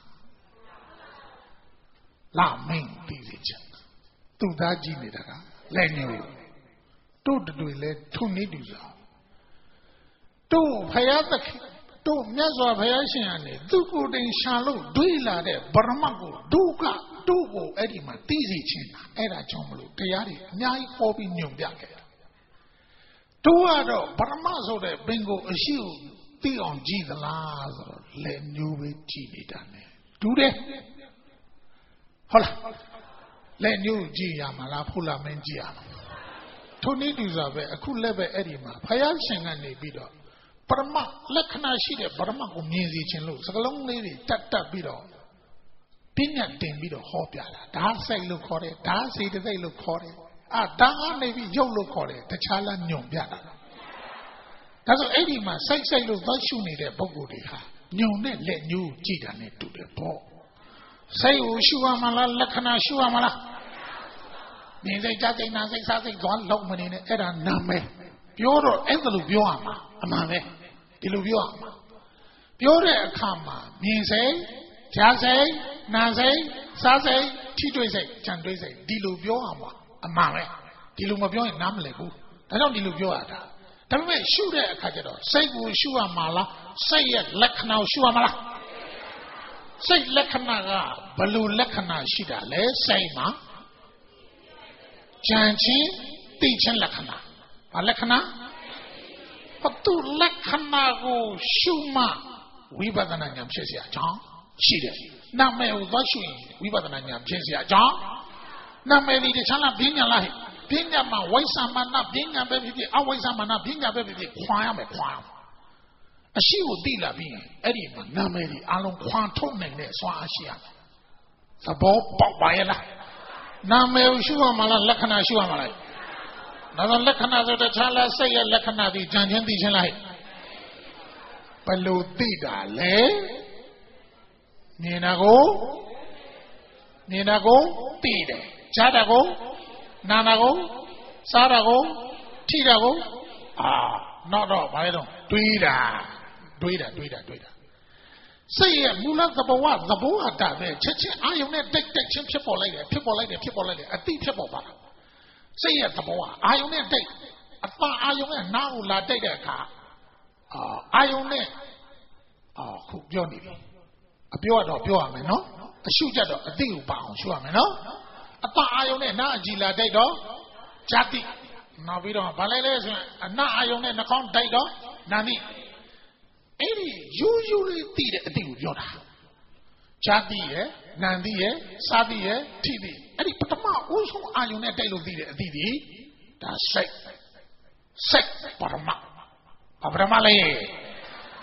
လာမင်းသိစေချင်သူ့သားကြည့်နေတာကလက်ညှိုးတို့တွေလဲထုံနေတူစားတို့ဖယားသခင်တို့မြတ်စွာဘုရားရှင်ကနေသူကိုယ်တိုင်ရှာလို့တွေးလာတဲ့ဗရမတ်ကိုဒုက္ခတို့ကိုအဲ့ဒီမှာသိစေချင်တာအဲ့ဒါကြောင့်မလို့တရားတွေအများကြီးဟောပြီးညွှန်ပြခဲ့တာတို့ကတော့ဗရမတ်ဆိုတဲ့ဘင်ကိုအရှိကိုသိအောင်ကြည့်သလားဆိုတော့လက်ညှိုးပဲကြည့်နေတာ ਨੇ ဒူးတယ်ဟုတ်လားလက်ညှိုးကြည့်ရမှာလားဖုလာမင်းကြည့်ရမှာထိုနည်းတူစွာပဲအခုလည်းပဲအဲ့ဒီမှာဘုရားရှင်ကနေပြီးတော့ပရမလက္ခဏာရှိတဲ့ပရမကိုမြင်စီခြင်းလို့စကလုံးလေးတွေတတ်တတ်ပြီးတော့ပညာတင်ပြီးတော့ဟောပြတာဒါစိတ်လို့ခေါ်တယ်ဒါစေတသိက်လို့ခေါ်တယ်အာဒါကနေပြီးရုပ်လို့ခေါ်တယ်တခြားလားညွန်ပြတာဒါဆိုအဲ့ဒီမှာစိတ်စိတ်လို့သွားရှုနေတဲ့ပုဂ္ဂိုလ်တွေဟာညုံနဲ့လက်ညှိုးကြည့်တာနဲ့တူတယ်ပေါ့စိတ်ကိုရှုရမှာလားလက္ခဏာရှုရမှာလားမြင်စိတ်ကြားစိတ်နာစိတ်စားစိတ်သွားလုံးမနေနဲ့အဲ့ဒါနာမည်ပြောတော့အဲ့ဒါလိုပြောရမှာအမှန်ပဲဒီလိုပြောရမှာပြောတဲ့အခါမှာမြင်စိတ်ကြားစိတ်နာစိတ်စားစိတ်ထိတွေ့စိတ်ကြံတွေ့စိတ်ဒီလိုပြောရမှာအမှန်ပဲဒီလိုမပြောရင်နားမလည်ဘူးဒါကြောင့်ဒီလိုပြောရတာဒါပေမဲ့ရှုတဲ့အခါကျတော့စိတ်ကိုရှုရမှာလားစိတ်ရဲ့လက္ခဏာကိုရှုရမှာလားစိတ်လက္ခဏာကဘယ်လိုလက္ခဏာရှိတာလဲစိတ်မှာကြံချင်းသိချင်းလက္ခဏာဘာလက္ခဏာဘသူလက္ခဏာကိုရှုမှဝိပဿနာဉာဏ်ဖြစ်เสียအကြောင်းရှိတယ်နာမည်ကိုသွားရှုရင်ဝိပဿနာဉာဏ်ဖြစ်เสียအကြောင်းနာမည်ဒီတခြားလားပညာလားပညာမှာဝိသမနာပညာပဲဖြစ်ဖြစ်အဝိသမနာပညာပဲဖြစ်ဖြစ်ခွာရမယ်ခွာအရှိကိုသိလာပြီးအဲ့ဒီမှာနာမည်ဒီအလုံးခွာထုတ်နိုင်တဲ့စွမ်းအားရှိရမယ်သဘောပေါက်ပါရဲ့လားနာမည်ကိုရှုရမှာလားလက္ခဏာရှုရမှာလားဒါဆိုလက္ခဏာဆိုတခြားလားစိတ်ရဲ့လက္ခဏာဒီကြံချင်းသိချင်းလားဘယ်လိုသိတာလဲမြင်တာကိုမြင်တာကိုသိတယ်ကြားတာကိုနာတာကိုစားတာကိုထိတာကိုအာနောက်တော့ဘာလဲတော့တွေးတာတွေးတာတွေးတာတွေးတာစိတ်ရဲ့မူလသဘောဝသဘောအတာပဲချက်ချင်းအာယုံနဲ့တိတ်တိတ်ချင်းဖြစ်ပေါ်လိုက်တယ်ဖြစ်ပေါ်လိုက်တယ်ဖြစ်ပေါ်လိုက်တယ်အတိဖြစ်ပေါ်ပါလားစိတ်ရဲ့သဘောဝအာယုံနဲ့တိတ်အပအာယုံနဲ့နားကိုလာတိတ်တဲ့အခါအာအာယုံနဲ့အာခုပြောနေပြီအပြောတော့ပြောရမယ်နော်အရှုကြတော့အတိကိုပါအောင်ရှုရမယ်နော်အပအာယုံနဲ့နားအကြည်လာတိတ်တော့ဇာတိနောက်ပြီးတော့ဗာလဲလဲဆိုရင်အနာအာယုံနဲ့နှာခေါင်းတိတ်တော့နာနိအဲ့ဒီယူယူလေးတည်တဲ့အတိကိုပြောတာဇာတိရဲ့နန္တိရဲ့စာတိရဲ့ထိတိအဲ့ဒီပထမဦးဆုံးအာယုံနဲ့တိတ်လို့တည်တဲ့အတိဒီဒါစိတ်စိတ်ပရမပရမလေးဟ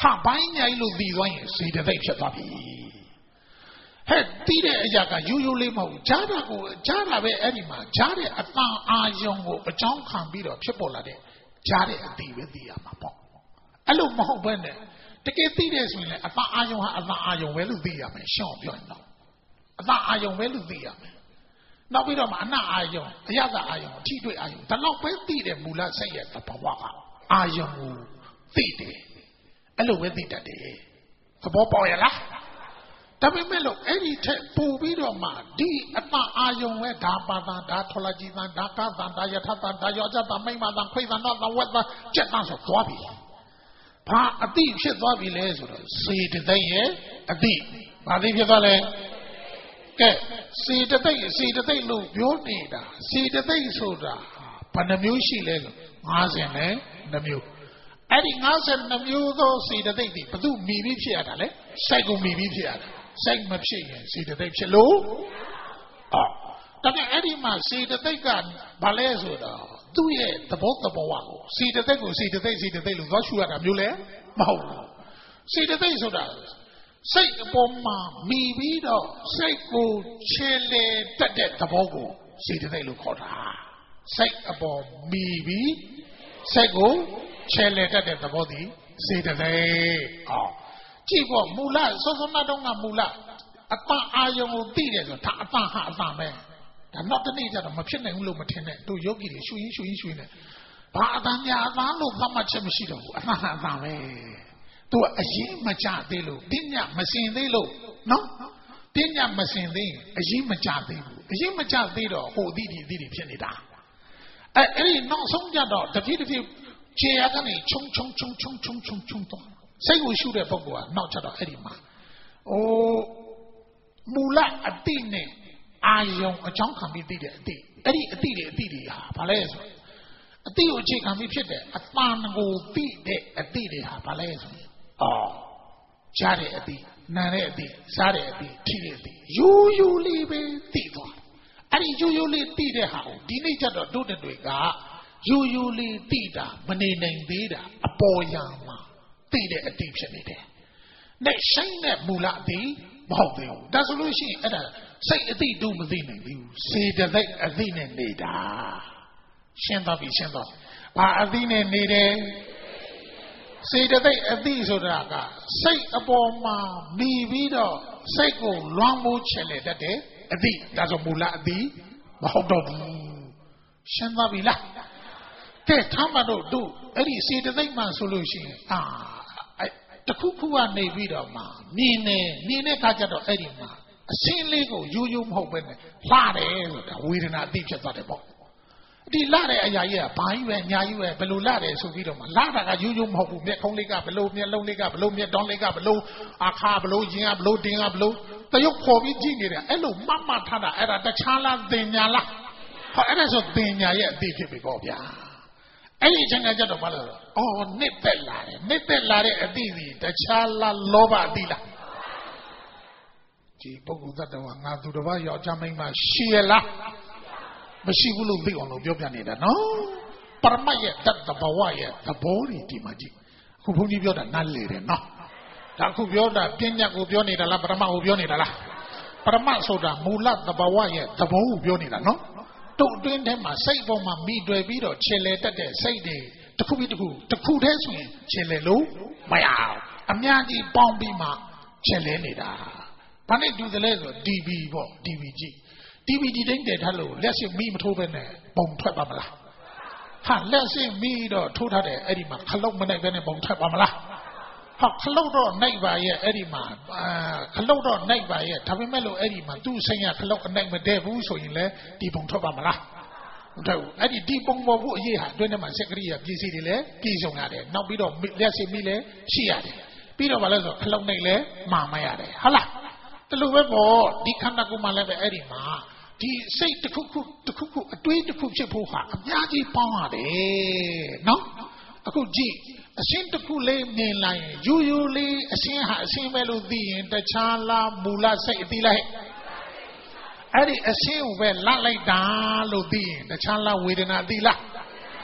ဟာဘိုင်းညာကြီးလို့သိသွားရင်စေတသိက်ဖြစ်သွားပြီဟဲ့တီးတဲ့အရာကယူယူလေးမဟုတ်ဂျားတာကိုဂျားတာပဲအဲ့ဒီမှာဂျားတဲ့အတန်အာယုံကိုအကြောင်းခံပြီးတော့ဖြစ်ပေါ်လာတဲ့ဂျားတဲ့အတိပဲသိရမှာပေါ့အဲ့လိုမဟုတ်ဘဲနဲ့တကယ်သိတဲ့ဆိုရင်လည်းအတန်အာယုံဟာအတန်အာယုံပဲလို့သိရမယ်ရှင်းအောင်ပြောရင်တော့အတန်အာယုံပဲလို့သိရမယ်နောက်ပြီးတော့မှအနအာယုံအရသာအာယုံအထိတွေ့အာယုံဒါတော့ပဲသိတဲ့မူလစိတ်ရဲ့သဘောကအာယုံကိုသိတယ်အဲ့လိုပဲသိတတ်တယ်သဘောပေါက်ရလားဒါပေမဲ့လို့အဲ့ဒီထက်ပိုပြီးတော့မှဒီအတန်အာယုံပဲဒါပါတာဒါထောလာကြီးသံဒါကသံဒါယထသံဒါယောဇသမိမ့်မသံခွေသံတော့သဝက်သံကြက်သံဆိုသွားပြီဘာအတိဖြစ်သွားပြီလဲဆိုတော့စေတသိက်ရဲ့အတိဘာသိဖြစ်သွားလဲကဲစေတသိက်စေတသိက်လို့ပြောနေတာစေတသိက်ဆိုတာဘယ်နှမျိုးရှိလဲဆို၅၀နဲ့၂မျိုးအဲ့ဒီ၅၂မျိုးသောစေတသိက်တွေဘသူမိပြီးဖြစ်ရတာလဲစိတ်ကိုမိပြီးဖြစ်ရတာစိတ်မဖြစ်ရင်စေတသိက်ဖြစ်လို့အော်ဒါပေမဲ့အဲ့ဒီမှာစေတသိက်ကဘာလဲဆိုတော့သူ့ရဲ့သဘောသဘောကိုစေတသိက်ကိုစေတသိက်စေတသိက်လို့သွားရှုရတာမျိုးလဲမဟုတ်ဘူးစေတသိက်ဆိုတာစိတ်အပေါ်မှာမိပြီးတော့စိတ်ကိုခြေလေတက်တဲ့သဘောကိုစေတသိက်လို့ခေါ်တာစိတ်အပေါ်မိပြီးစိတ်ကိုခြေလေတက်တဲ့သဘောသည်စေတသိက်အော်ကြည့်ပေါ့မူလစောစောနာတုန်းကမူလအတန်အာယုံကိုသိတယ်ဆိုဒါအတန်ဟာအတန်ပဲဒါနောက်တနေ့ကျတော့မဖြစ်နိုင်ဘူးလို့မထင်နဲ့တို့ယောဂီတွေရှူရင်းရှူရင်းရှူရင်းနဲ့ဘာအတန်ညာအတန်လို့သတ်မှတ်ချက်မရှိတော့ဘူးအတန်ဟာအတန်ပဲသူကအရင်မကြသေးလို့ပညာမစင်သေးလို့နော်ပညာမစင်သေးရင်အရင်မကြသေးဘူးအရင်မကြသေးတော့ဟိုအသီးဒီအသီးတွေဖြစ်နေတာအဲအဲ့ဒီနောက်ဆုံးကြတော့တဖြည်းတဖြည်းခြေရကနေချုံချုံချုံချုံချုံချုံချုံတော့စိတ်ကိုရှုတဲ့ပုဂ္ဂိုလ်ကနောက်ကြတော့အဲ့ဒီမှာဟိုမူလအတိနဲ့အာယုံအကြောင်းခံပြီးသိတဲ့အတိအဲ့ဒီအတိတွေအတိတွေဟာဘာလဲဆိုအတိကိုအခြေခံပြီးဖြစ်တဲ့အတန်ကိုသိတဲ့အတိတွေဟာဘာလဲဆိုအော်ကြားတဲ့အတိနားတဲ့အတိစားတဲ့အတိထိတဲ့အတိယူယူလေးပဲသိသွားအဲ့ဒီယူယူလေးသိတဲ့ဟာကိုဒီနေ့ကျတော့တို့တွေကယူယူလေးသိတာမနေနိုင်သေးတာအပေါ်ယံမှာသိတဲ့အတိဖြစ်နေတယ်။နဲ့ဆိုင်တဲ့မူလအတိမဟုတ်သေးဘူး။ဒါဆိုလို့ရှိရင်အဲ့ဒါစိတ်အတိတို့မသိနိုင်ဘူး။စေတသိက်အတိနဲ့နေတာ။ရှင်းသွားပြီရှင်းသွား။ဘာအတိနဲ့နေတယ်။စေတသိက်အတိဆိုတာကစိတ်အပေါ်မှာမိပြီးတော့စိတ်ကိုလွှမ်းမိုးချင်လေတတ်တဲ့အတိဒါဆိုမူလအတိမဟုတ်တော့ဘူး။ရှင်းသွားပြီလား။ကဲထားမှတော့တို့အဲ့ဒီစေတသိက်မှဆိုလို့ရှိရင်အာတခုခုကနေပြီးတော့မှမြင်နေမြင်တဲ့အခါကျတော့အဲ့ဒီမှာအရှင်းလေးကိုရိုးရိုးမဟုတ်ပဲနဲ့လှတယ်ဆိုတာဝေဒနာအသိဖြစ်သွားတယ်ပေါ့ဒီလှတဲ့အရာကြီးကဘာကြီးပဲညာကြီးပဲဘယ်လိုလှတယ်ဆိုပြီးတော့မှလှတာကရိုးရိုးမဟုတ်ဘူးမျက်ခုံးလေးကဘယ်လိုမျက်လုံးလေးကဘယ်လိုမျက်တောင်းလေးကဘယ်လိုအခါဘယ်လိုရင်ကဘယ်လိုတင်းကဘယ်လိုတရုပ်ပေါ်ပြီးကြည့်နေတယ်အဲ့လိုမှတ်မှတ်ထားတာအဲ့ဒါတခြားလားတင်ညာလားဟောအဲ့ဒါဆိုတင်ညာရဲ့အသိဖြစ်ပြီပေါ့ဗျာအဲ့ဒီအချိန်ကကြတော့ဘာလို့လဲအော်နှစ်သက်လာတယ်နှစ်သက်လာတဲ့အတိစီတခြားလားလောဘအတိလားဒီပုဂ္ဂိုလ်သတ္တဝါငါသူတစ်ပါးယောက်ျားမိန်းမရှိရလားမရှိဘူးလို့သိအောင်လို့ပြောပြနေတာနော်ပရမတ်ရဲ့တတ်တဘဝရဲ့သဘောတွေဒီမှာကြည့်အခုဘုန်းကြီးပြောတာနားလေတယ်နော်ဒါအခုပြောတာပညာကိုပြောနေတာလားပရမတ်ကိုပြောနေတာလားပရမတ်ဆိုတာမူလသဘဝရဲ့သဘောကိုပြောနေတာနော်တို့အတွင်းထဲမှာစိတ်ပေါ်မှာမိတွေ့ပြီးတော့ခြေလေတက်တဲ့စိတ်တွေတစ်ခုပြီးတစ်ခုတစ်ခုတည်းဆိုရင်ခြေလေလို့မရအောင်အများကြီးပေါင်းပြီးမှခြေလေနေတာဘာနဲ့တူသလဲဆို တီ ဗီ ပေါ့ တီ ဗီ ကြည့် တီ ဗီ ဒီတိုင်းတည်ထားလို့လက်ရှိမိမထိုးပဲနဲ့ပုံထွက်ပါမလားဟာလက်ရှိမိတော့ထိုးထားတယ်အဲ့ဒီမှာခလုတ်မနိုင်ပဲနဲ့ပုံထွက်ပါမလားဟာခလုတ်တော့နိုင်ပါရဲ့အဲ့ဒီမှာခလုတ်တော့နိုင်ပါရဲ့ဒါပေမဲ့လို့အဲ့ဒီမှာသူ့ဆိုင်ရခလုတ်အနိုင်မတည့်ဘူးဆိုရင်လည်းဒီပုံထွက်ပါမလားမထွက်ဘူးအဲ့ဒီဒီပုံပေါ်ဖို့အရေးဟာအတွင်းထဲမှာစက်ကရိယာပြည်စီတွေလည်းပြည်စုံရတယ်နောက်ပြီးတော့လက်ရှိမိလည်းရှိရတယ်ပြီးတော့ဘာလဲဆိုခလုတ်နိုင်လည်းမာမရတယ်ဟုတ်လားတလူပဲပေါ့ဒီခန္ဓာကိုယ်မှာလည်းပဲအဲ့ဒီမှာဒီစိတ်တစ်ခုခုတစ်ခုခုအတွေးတစ်ခုဖြစ်ဖို့ဟာအများကြီးပေါင်းရတယ်နော်အခုကြည့်အရှင်းတစ်ခုလေးမြင်လိုက်ရင်ယူယူလေးအရှင်းဟာအရှင်းပဲလို့သိရင်တခြားလားမူလစိတ်အသိလိုက်အဲ့ဒီအရှင်းကိုပဲလတ်လိုက်တာလို့သိရင်တခြားလားဝေဒနာအသိလား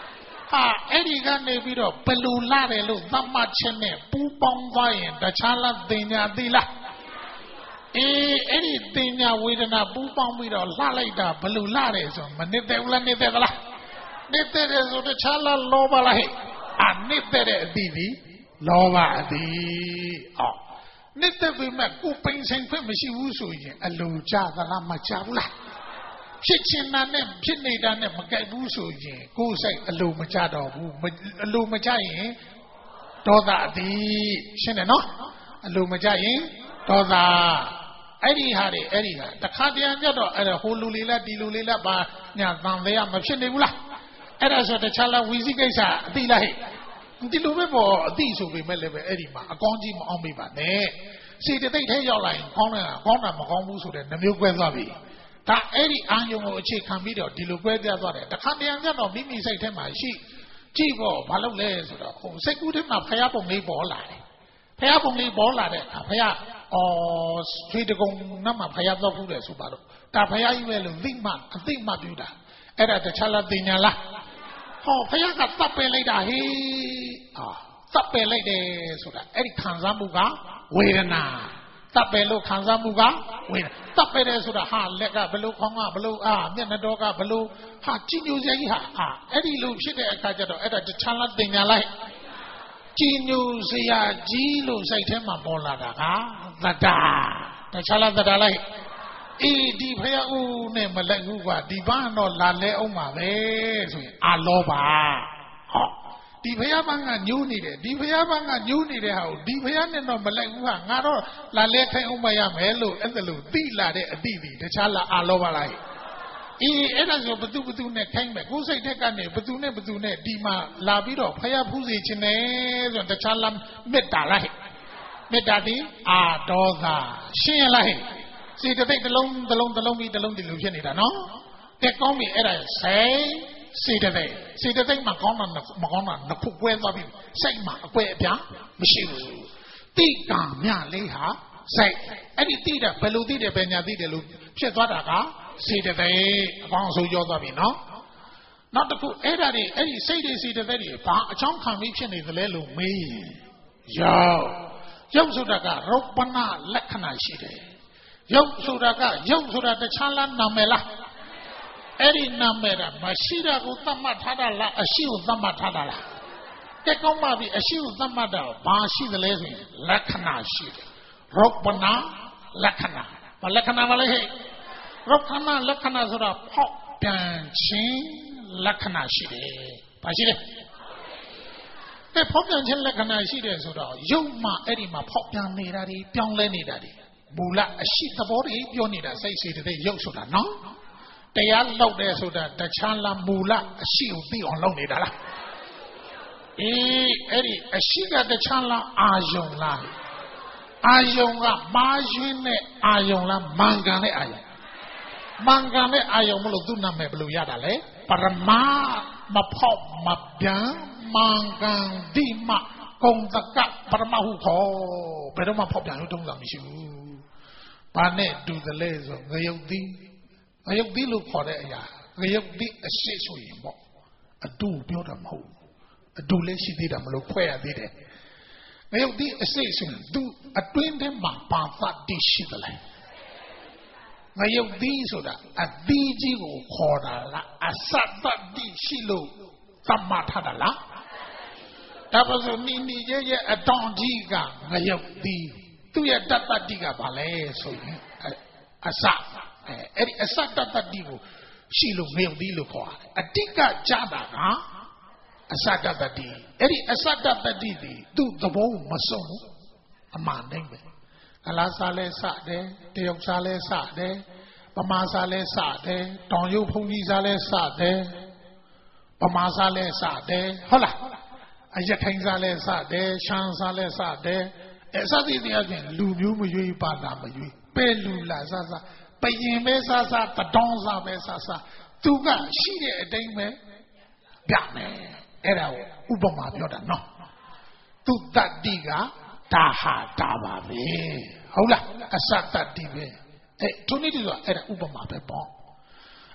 ဟာအဲ့ဒီကနေပြီးတော့ဘလူလာတယ်လို့သတ်မှတ်ချက်နဲ့ပူပေါင်းသွားရင်တခြားလားတင်ညာသိလားအေးအဲ့ဒီတင်ညာဝေဒနာပူပေါင်းပြီးတော့လှလိုက်တာဘလူလာတယ်ဆိုမနစ်တဲ့ဘူးလားနစ်တဲ့သလားနစ်တဲ့ဆိုတခြားလားလောဘလားဟဲ့အာနစ်တဲ့အသီးဒီလောဘအသီးအော်နစ်တဲ့ပြီမဲ့ကိုပိန်ဆိုင်ခွင့်မရှိဘူးဆိုရင်အလိုကြသလားမကြဘူးလားဖြစ်ချင်တာနဲ့ဖြစ်နေတာနဲ့မကြိုက်ဘူးဆိုရင်ကိုယ်စိတ်အလိုမကြတော့ဘူးအလိုမကြရင်ဒေါသအတိရှင်းတယ်နော်အလိုမကြရင်ဒေါသအဲ့ဒီဟာတွေအဲ့ဒီဟာတခါတည်းညတော့အဲ့ဒါဟိုလူလေးလားဒီလူလေးလားပါညာတန်သေးရမဖြစ်နေဘူးလားအဲ့ဒါဆိုတခြားလားဝီစီကိစ္စအတိလားဟဲ့ဒီလိုပဲပေါ့အတိဆိုပေမဲ့လည်းပဲအဲ့ဒီမှာအကောင်းကြီးမအောင်မိပါနဲ့စိတ်တိတ်ထဲရောက်လာရင်ကောင်းတယ်ကောင်းတာမကောင်းဘူးဆိုတဲ့နှမျိုးကွဲသွားပြီဒါအဲ့ဒီအာယုံကိုအခြေခံပြီးတော့ဒီလိုကွဲပြားသွားတယ်တခါတည်းညတော့မိမိစိတ်ထဲမှာရှိကြည့်ပေါ့ဘာလို့လဲဆိုတော့ဟိုစိတ်ကူးထဲမှာဖျားပုံလေးပေါ်လာတယ်ဖျားပုံလေးပေါ်လာတဲ့အခါဖျားအော်ဆွေတကုံနတ်မှာဖျားတော့ဘူးလေဆိုပါတော့ဒါဖျားကြီးပဲလို့သိမှအသိမှပြုတာအဲ့ဒါတခြားလားတင်ညာလားဟောဖျားကတပ်ပယ်လိုက်တာဟေးအာတပ်ပယ်လိုက်တယ်ဆိုတာအဲ့ဒီခံစားမှုကဝေဒနာတပ်ပယ်လို့ခံစားမှုကဝေဒနာတပ်ပယ်တယ်ဆိုတာဟာလက်ကဘလို့ခေါင်းကဘလို့အာမျက်နှာတော်ကဘလို့ဟာကြည်ညိုစရာကြီးဟာအာအဲ့ဒီလိုဖြစ်တဲ့အခါကျတော့အဲ့ဒါတခြားလားတင်ညာလိုက်ကြည်ညိုစရာကြီးလို့စိတ်ထဲမှာပေါ်လာတာကသတ္တာတခြားလားသတ္တာလိုက်အေးဒီဖယားဦးနဲ့မလိုက်ဘူးကွာဒီဘာတော့လာလဲအောင်ပါပဲဆိုရင်အာလောဘဟောဒီဖယားပန်းကညှိုးနေတယ်ဒီဖယားပန်းကညှိုးနေတဲ့ဟာကိုဒီဖယားနဲ့တော့မလိုက်ဘူးဟာငါတော့လာလဲထိုင်အောင်မရမယ်လို့အဲ့ဒါလို့သိလာတဲ့အတိဒီတခြားလားအာလောဘလိုက်အေးအဲ့ဒါဆိုဘသူဘသူနဲ့ခိုင်းမယ်ကိုယ်စိတ်ထက်ကနေဘသူနဲ့ဘသူနဲ့ဒီမှာလာပြီးတော့ဖယားဖူးစေခြင်းနဲ့ဆိုတခြားလားမေတ္တာလားမေတ္တာဒီအာဒေါသရှင်းရလားဟဲ့စိတ်တိတ်တစ်လုံးတစ်လုံးတစ်လုံးပြီးတစ်လုံးဒီလိုဖြစ်နေတာနော်ကဲကောင်းပြီအဲ့ဒါစိတ်စိတ်တိတ်စိတ်တိတ်မှာကောင်းတာမကောင်းတာနှစ်ခုကွဲသွားပြီစိတ်မှာအကွဲအပြားမရှိဘူးတိကံမြလေးဟာစိတ်အဲ့ဒီတိတာဘယ်လိုတိတယ်ဘယ်ညာတိတယ်လို့ဖြစ်သွားတာကစိတ်တိတ်အကောင်းအဆိုးရောသွားပြီနော်နောက်တစ်ခုအဲ့ဒါတွေအဲ့ဒီစိတ်တွေစိတ်တိတ်တွေဘာအချောင်းခံပြီးဖြစ်နေသလဲလို့မေးရင်ရောက်ရောက်ဆိုတာကရုပ်ပနာလက္ခဏာရှိတယ်ရုပ်ဆိုတာကရုပ်ဆိုတာတခြားလားနာမည်လားအဲ့ဒီနာမည်ကမရှိတာကိုသတ်မှတ်ထားတာလားအရှိကိုသတ်မှတ်ထားတာလားကဲကောင်းပါပြီအရှိကိုသတ်မှတ်တာဘာရှိသလဲဆိုရင်လက္ခဏာရှိတယ်ရုပ်ပနာလက္ခဏာဘာလက္ခဏာမလဲဟဲ့ရုပ်ခဏလက္ခဏာဆိုတာဖောက်ပြန်ခြင်းလက္ခဏာရှိတယ်ဘာရှိလဲကဲဖောက်ပြန်ခြင်းလက္ခဏာရှိတယ်ဆိုတော့ရုပ်မှအဲ့ဒီမှာဖောက်ပြန်နေတာတွေပြောင်းလဲနေတာတွေမူလအရှိသဘောတွေပြောနေတာစိတ်စိတ်တဲ့ရုပ်ဆိုတာနော်တရားလောက်တယ်ဆိုတာတခြားလားမူလအရှိကိုသိအောင်လုပ်နေတာလားအေးအဲ့ဒီအရှိကတခြားလားအာယုံလားအာယုံကမာယွင်းတဲ့အာယုံလားမင်္ဂန်တဲ့အာယုံမင်္ဂန်တဲ့အာယုံမလို့သူ့နာမည်ဘယ်လိုရတာလဲပရမမဖောက်မပြန်မင်္ဂန်ဒီမကုံတကပရမဟုခေါ်ဘယ်တော့မှဖောက်ပြန်လို့တုံးတာမရှိဘူးဘာနဲ့တူသလဲဆိုငရုတ်သီးငရုတ်သီးလို့ခေါ်တဲ့အရာငရုတ်သီးအရှိဆိုရင်ပေါ့အတူပြောတာမဟုတ်အတူလည်းရှိသေးတာမလို့ဖွဲ့ရသေးတယ်ငရုတ်သီးအရှိဆိုရင်သူအတွင်းထဲမှာပါသတိရှိသလဲငရုတ်သီးဆိုတာအသီးကြီးကိုခေါ်တာလားအစတတိရှိလို့သတ်မှတ်ထားတာလားဒါပါဆိုနီနီရဲ့ရဲ့အတောင်ကြီးကငရုတ်သီးသူ့ရဲ့တတ္တတိကဘာလဲဆိုရင်အစအဲအဲ့ဒီအစတတ္တတိကိုရှိလို့ငရုတ်သီးလို့ခေါ်ရတယ်အတိကကြတာကအစတတ္တတိအဲ့ဒီအစတတ္တတိဒီသူ့သဘောမဆုံးဘူးအမှန်တိုင်းပဲကလားစားလဲစတယ်တရုတ်စားလဲစတယ်ပမာစားလဲစတယ်တောင်ရုပ်ဖုန်ကြီးစားလဲစတယ်ပမာစားလဲစတယ်ဟုတ်လားအရထိုင်းစားလဲစတယ်ရှမ်းစားလဲစတယ်အဲစသည်တရားဖြင့်လူမျိုးမရွေးပါတာမရွေးပဲလူလာစစပရင်ပဲစစတတောင်းစားပဲစစသူကရှိတဲ့အတိုင်းပဲပြမယ်အဲ့ဒါကိုဥပမာပြောတာနော်သူတတ္တိကဒါဟာဒါပါပဲဟုတ်လားအစတတ္တိပဲအဲသူနည်းတူဆိုအဲ့ဒါဥပမာပဲပေါ့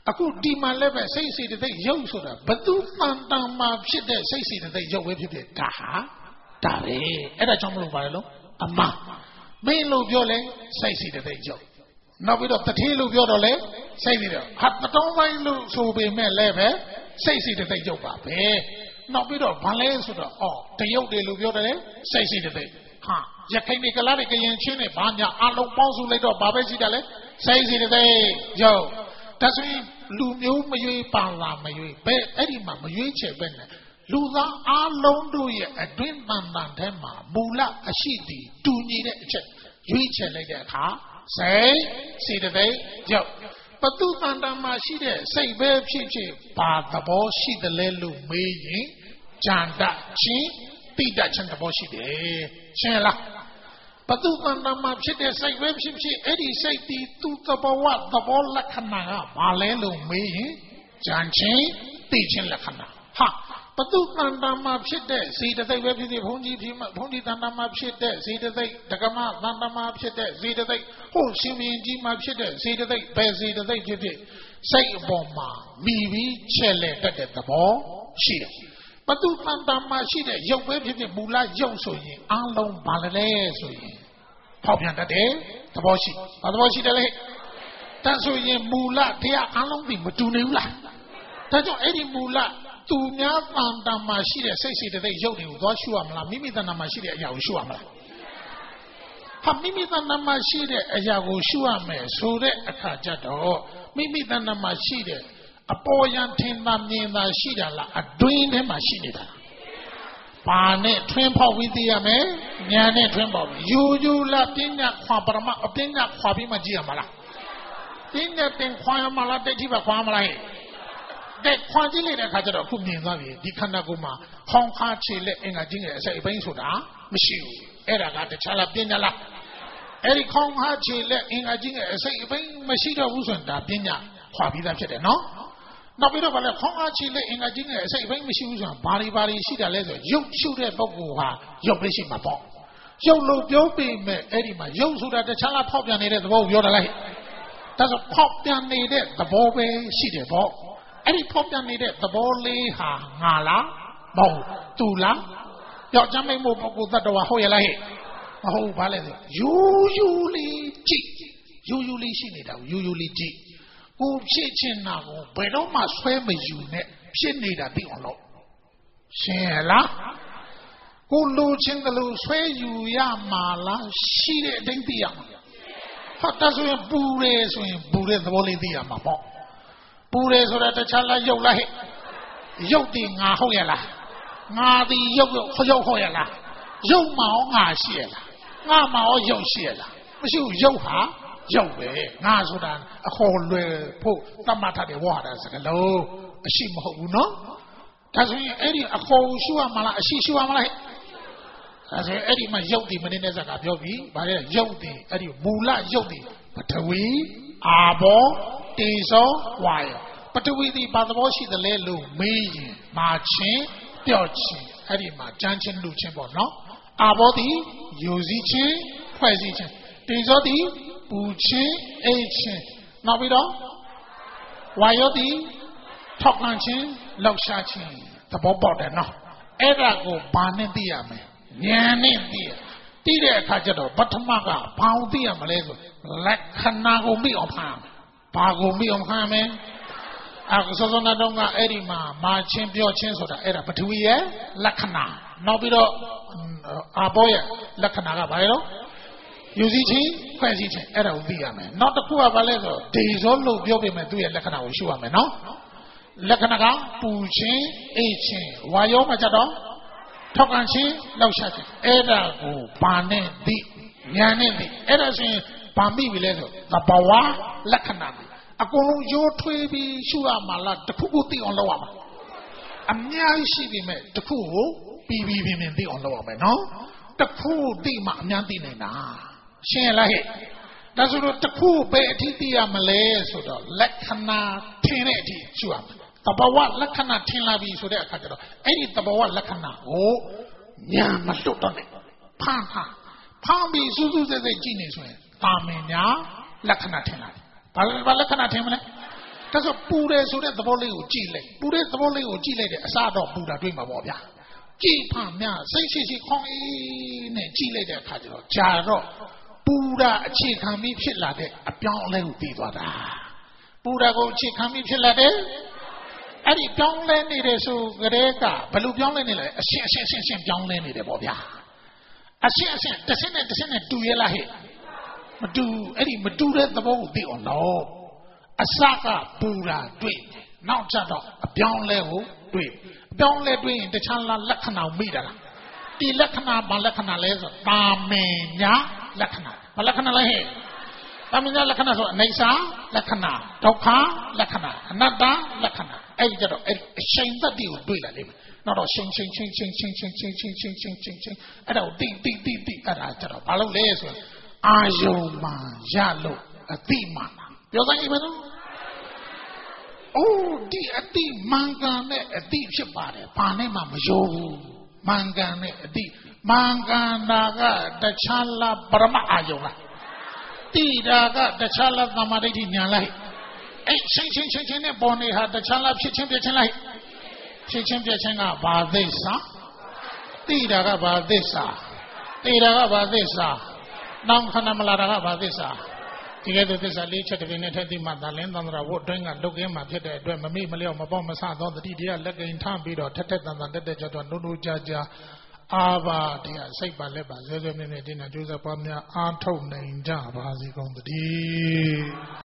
အခုဒီမှာလည်းပဲစိတ်စေတသိက်ရုပ်ဆိုတာဘသူတန်တန်မှာဖြစ်တဲ့စိတ်စေတသိက်ရုပ်ပဲဖြစ်ဖြစ်ဒါဟာဒါပဲအဲ့ဒါကြောင့်မလို့ပါလေလို့အမမင်းလို့ပြောလဲစိတ်စေတသိက်ရုပ်နောက်ပြီးတော့တထေးလို့ပြောတော့လဲစိတ်စေတသိက်ဟာတတောင်းပိုင်းလို့ဆိုပေမဲ့လည်းပဲစိတ်စေတသိက်ရုပ်ပါပဲနောက်ပြီးတော့ဘာလဲဆိုတော့အော်တရုပ်တွေလို့ပြောတယ်လေစိတ်စေတသိက်ဟာရခိုင်တွေကလားတွေကရင်ချင်းနဲ့ဘာညာအလုံးပေါင်းစုလိုက်တော့ဘာပဲရှိတယ်လဲစိတ်စေတသိက်ရုပ်ဒါဆိုရင်လူမျိုးမရွေးပါလာမရွေးဘယ်အဲ့ဒီမှာမရွေးချယ်ပဲနဲ့လူသားအလုံးတို့ရဲ့အတွင်းတန်တန်ထဲမှာမူလအရှိတည်တူညီတဲ့အချက်ရွေးချယ်လိုက်တဲ့အခါစိတ်စေတသိက်ရုပ်ပတုတန်တန်မှာရှိတဲ့စိတ်ပဲဖြစ်ဖြစ်ဘာသဘောရှိတယ်လဲလို့မေးရင်ဉာဏ်တချင်းတိတချင်းသဘောရှိတယ်ရှင်းလားပတုတန်တန်မှာဖြစ်တဲ့စိတ်ပဲဖြစ်ဖြစ်အဲ့ဒီစိတ်ဒီသူသဘောဝသဘောလက္ခဏာကဘာလဲလို့မေးရင်ဉာဏ်ချင်းတိချင်းလက္ခဏာဟာပတုတန်တန်မှာဖြစ်တဲ့စေတသိက်ပဲဖြစ်ဖြစ်ဘုန်းကြီးဖြစ်ဘုန်းကြီးတန်တန်မှာဖြစ်တဲ့စေတသိက်ဒကမတန်တန်မှာဖြစ်တဲ့စေတသိက်ဟိုရှင်မင်းကြီးမှာဖြစ်တဲ့စေတသိက်ဘယ်စေတသိက်ဖြစ်ဖြစ်စိတ်အပေါ်မှာမိပြီးချဲ့လက်တတ်တဲ့သဘောရှိတယ်ပတုတန်တန်မှာရှိတဲ့ရုပ်ပဲဖြစ်ဖြစ်မူလရုပ်ဆိုရင်အလုံးဘာလဲဆိုရင်ဖောက်ပြန်တတ်တယ်သဘောရှိဘာသဘောရှိတယ်လဲတန်ဆိုရင်မူလတရားအလုံးဒီမတူနေဘူးလားဒါကြောင့်အဲ့ဒီမူလသူများတန်တန်မှာရှိတဲ့စိတ်စေတသိက်ရုပ်တွေကိုသွားရှုရမလားမိမိတန်တန်မှာရှိတဲ့အရာကိုရှုရမလားဟာမိမိတန်တန်မှာရှိတဲ့အရာကိုရှုရမယ်ဆိုတဲ့အခါကျတော့မိမိတန်တန်မှာရှိတဲ့အပေါ်ယံထင်သာမြင်သာရှိတာလားအတွင်းထဲမှာရှိနေတာလားဘာနဲ့ထွင်းဖောက်ပြီးသိရမယ်ဉာဏ်နဲ့ထွင်းဖောက်ပြီးယူယူလာပညာခွာပရမအပညာခွာပြီးမှကြည့်ရမလားပညာတင်ခွာရမလားတက်ကြည့်ပါခွာမလားတဲ့ခွာကြည့်လိုက်တဲ့အခါကျတော့အခုမြင်သွားပြီဒီခန္ဓာကိုယ်မှာခေါင်းခါခြေလက်အင်္ဂါကြီးငယ်အစိတ်အပိုင်းဆိုတာမရှိဘူးအဲ့ဒါကတခြားလားပညာလားအဲ့ဒီခေါင်းခါခြေလက်အင်္ဂါကြီးငယ်အစိတ်အပိုင်းမရှိတော့ဘူးဆိုရင်ဒါပညာခွာပြီးသားဖြစ်တယ်နော်နောက်ပြီးတော့ဗါလဲခေါင်းခါခြေလက်အင်္ဂါကြီးငယ်အစိတ်အပိုင်းမရှိဘူးဆိုရင်ဘာတွေဘာတွေရှိတာလဲဆိုရုပ်ရှုတဲ့ပုဂ္ဂိုလ်ဟာရုပ်ပဲရှိမှာပေါ့ရုပ်လို့ပြောပေမဲ့အဲ့ဒီမှာရုပ်ဆိုတာတခြားလားဖောက်ပြန်နေတဲ့သဘောကိုပြောတာလားဒါဆိုဖောက်ပြန်နေတဲ့သဘောပဲရှိတယ်ပေါ့အဲ့ဒီဖောက်ပြန်နေတဲ့သဘောလေးဟာငါလားမဟုတ်သူလားယောက်ျားမိန်းမပုဂ္ဂိုလ်တ attva ဟုတ်ရလားဟဲ့မဟုတ်ဘာလဲဆိုယူယူလေးကြည့်ယူယူလေးရှိနေတာယူယူလေးကြည့်ကိုဖြစ်ချင်တာကိုဘယ်တော့မှဆွဲမယူနဲ့ဖြစ်နေတာသိအောင်လို့ရှင်းရလားကိုလိုချင်တယ်လို့ဆွဲယူရမှာလားရှိတဲ့အတိုင်းသိရမှာဟာတဆိုရင်ပူတယ်ဆိုရင်ပူတဲ့သဘောလေးသိရမှာပေါ့ပူတယ်ဆိုတာတခြားလားရုပ်လားဟဲ့ရုပ်တည်ငါဟုတ်ရလားငါတည်ရုပ်ရုပ်ရုပ်ဟုတ်ရလားရုပ်မအောင်ငါရှိရလားငါမအောင်ရုပ်ရှိရလားမရှိဘူးရုပ်ဟာရုပ်ပဲငါဆိုတာအခေါ်လွယ်ဖို့တတ်မှတ်ထားတဲ့ဝါဒစကားလုံးအရှိမဟုတ်ဘူးနော်ဒါဆိုရင်အဲ့ဒီအခေါ်ရှုရမလားအရှိရှုရမလားဟဲ့ဒါဆိုရင်အဲ့ဒီမှာရုပ်တည်မနေတဲ့စကားပြောပြီးဗါလဲရုပ်တည်အဲ့ဒီမူလရုပ်တည်ပထဝီအာဘောတေဇောဝါယောပထဝီဒီဘာသဘောရှိသလဲလို့မေးရင်မာချင်းပျော့ချင်းအဲ့ဒီမှာကြမ်းချင်းလူချင်းပေါ့နော်အာဘောဒီယူစည်းချင်းဖွဲ့စည်းချင်းတေဇောဒီပူချင်းအိတ်ချင်းနောက်ပြီးတော့ဝါယောဒီထောက်ခံချင်းလောက်ရှာချင်းသဘောပေါက်တယ်နော်အဲ့ဒါကိုဘာနဲ့သိရမလဲဉာဏ်နဲ့သိရသိတဲ့အခါကျတော့ပထမကဘာအောင်သိရမလဲဆိုလက္ခဏာကိုမိအောင်ဖမ်းဘာကိုမိအောင်ဖမ်းမယ်အခုစောစောနာတော့ကအဲ့ဒီမှာမာချင်းပြောချင်းဆိုတာအဲ့ဒါပထဝီရဲ့လက္ခဏာနောက်ပြီးတော့အာဘောရဲ့လက္ခဏာကဘာလဲတော့ယူစည်းချင်းဖွဲ့စည်းချင်းအဲ့ဒါကိုသိရမယ်နောက်တစ်ခုကဘာလဲဆိုဒေဇောလို့ပြောပေမဲ့သူ့ရဲ့လက္ခဏာကိုရှုရမယ်နော်လက္ခဏာကပူချင်းအိတ်ချင်းဝါယောမှာကြတော့ထောက်ခံချင်းလောက်ရှာချင်းအဲ့ဒါကိုဘာနဲ့သိဉာဏ်နဲ့သိအဲ့ဒါဆိုရင်ဘာမိပြီလဲဆိုသဘာဝလက္ခဏာအကုန်လုံးရိုးထွေးပြီးရှုရမှာလားတစ်ခုခုသိအောင်လုပ်ရမှာအများကြီးရှိပြီမဲ့တစ်ခုကိုပြီးပြီးပြင်းပြင်းသိအောင်လုပ်ရမယ်နော်တစ်ခုသိမှအများသိနေတာရှင်းလားဟဲ့ဒါဆိုတော့တစ်ခုပဲအထိသိရမလဲဆိုတော့လက္ခဏာထင်တဲ့အထိရှုရမှာသဘာဝလက္ခဏာထင်လာပြီဆိုတဲ့အခါကျတော့အဲ့ဒီသဘာဝလက္ခဏာကိုညာမလွတ်တော့နဲ့ဖမ်းဟာဖမ်းပြီးစူးစူးစိတ်စိတ်ကြည့်နေဆိုရင်တာမင်ညာလက္ခဏာထင်လာတယ်ဘာဘာလက္ခဏာထင်မလဲတဒါဆိုပူတယ်ဆိုတဲ့သဘောလေးကိုကြည့်လိုက်ပူတဲ့သဘောလေးကိုကြည့်လိုက်တဲ့အစားတော့ပူတာတွေ့မှာပေါ့ဗျာကြည့်ဖာများစိတ်ရှိရှိခေါင်းအေးနဲ့ကြည့်လိုက်တဲ့အခါကျတော့ကြာတော့ပူတာအခြေခံပြီးဖြစ်လာတဲ့အပြောင်းအလဲကိုသိသွားတာပူတာကိုအခြေခံပြီးဖြစ်လာတဲ့အဲ့ဒီပြောင်းလဲနေတဲ့ဆိုကြတဲ့ကဘယ်လိုပြောင်းလဲနေလဲအရှင်းအရှင်းရှင်းရှင်းပြောင်းလဲနေတယ်ပေါ့ဗျာအရှင်းအရှင်းတစ်စင်းနဲ့တစ်စင်းနဲ့တူရလားဟဲ့မတူအဲ့ဒီမတူတဲ့သဘောကိုသိအောင်လို့အစကပူတာတွေ့နောက်ကျတော့အပြောင်းလဲကိုတွေ့အပြောင်းလဲတွေ့ရင်တခြားလားလက္ခဏာကိုမိတာလားဒီလက္ခဏာဘာလက္ခဏာလဲဆိုတာမင်ညာလက္ခဏာဘာလက္ခဏာလဲဟဲ့တာမင်ညာလက္ခဏာဆိုအိဋ္ဌာလက္ခဏာဒုက္ခလက္ခဏာအနတ္တလက္ခဏာအဲ့ဒီကျတော့အဲ့အရှိန်သက်တည်းကိုတွေ့လာလိမ့်မယ်နောက်တော့ရှင်ရှင်ရှင်ရှင်ရှင်ရှင်ရှင်ရှင်ရှင်ရှင်ရှင်ရှင်အဲ့တော့တိတိတိတိအဲ့ဒါကျတော့ဘာလို့လဲဆိုရင်အာယုံမှရလို့အတိမှပြောစမ်းကြည့်မလို့အိုးဒီအတိမှန်ကန်တဲ့အတိဖြစ်ပါတယ်ဘာနဲ့မှမရောဘူးမှန်ကန်တဲ့အတိမှန်ကန်တာကတခြားလားပရမအာယုံလားတိတာကတခြားလားသမာဓိညာလားအဲ့ချင်းချင်းချင်းချင်းနဲ့ပေါ်နေဟာတခြားလားဖြစ်ချင်းပြချင်းလားဖြစ်ချင်းပြချင်းကဘာသစ္စာတိတာကဘာသစ္စာတိတာကဘာသစ္စာနောင်ခဏမလာတာကဘာသစ္စာဒီကဲ့သို့သစ္စာလေးချက်တပင်နဲ့ထက်သိမှသာလင်းသံဃာဝတ်တွင်းကလုတ်ကင်းမှာဖြစ်တဲ့အတွက်မမေ့မလျော့မပေါ့မဆသောတတိတရားလက်ကင်ထပြီးတော့ထက်ထက်တန်တန်တက်တက်ကြတော့နိုးနိုးကြကြအာဘာတရားစိတ်ပါလက်ပါဇဲဇဲမြဲမြဲတင်းနဲ့ကျိုးစားပွားများအားထုတ်နိုင်ကြပါစေကုန်သတည်း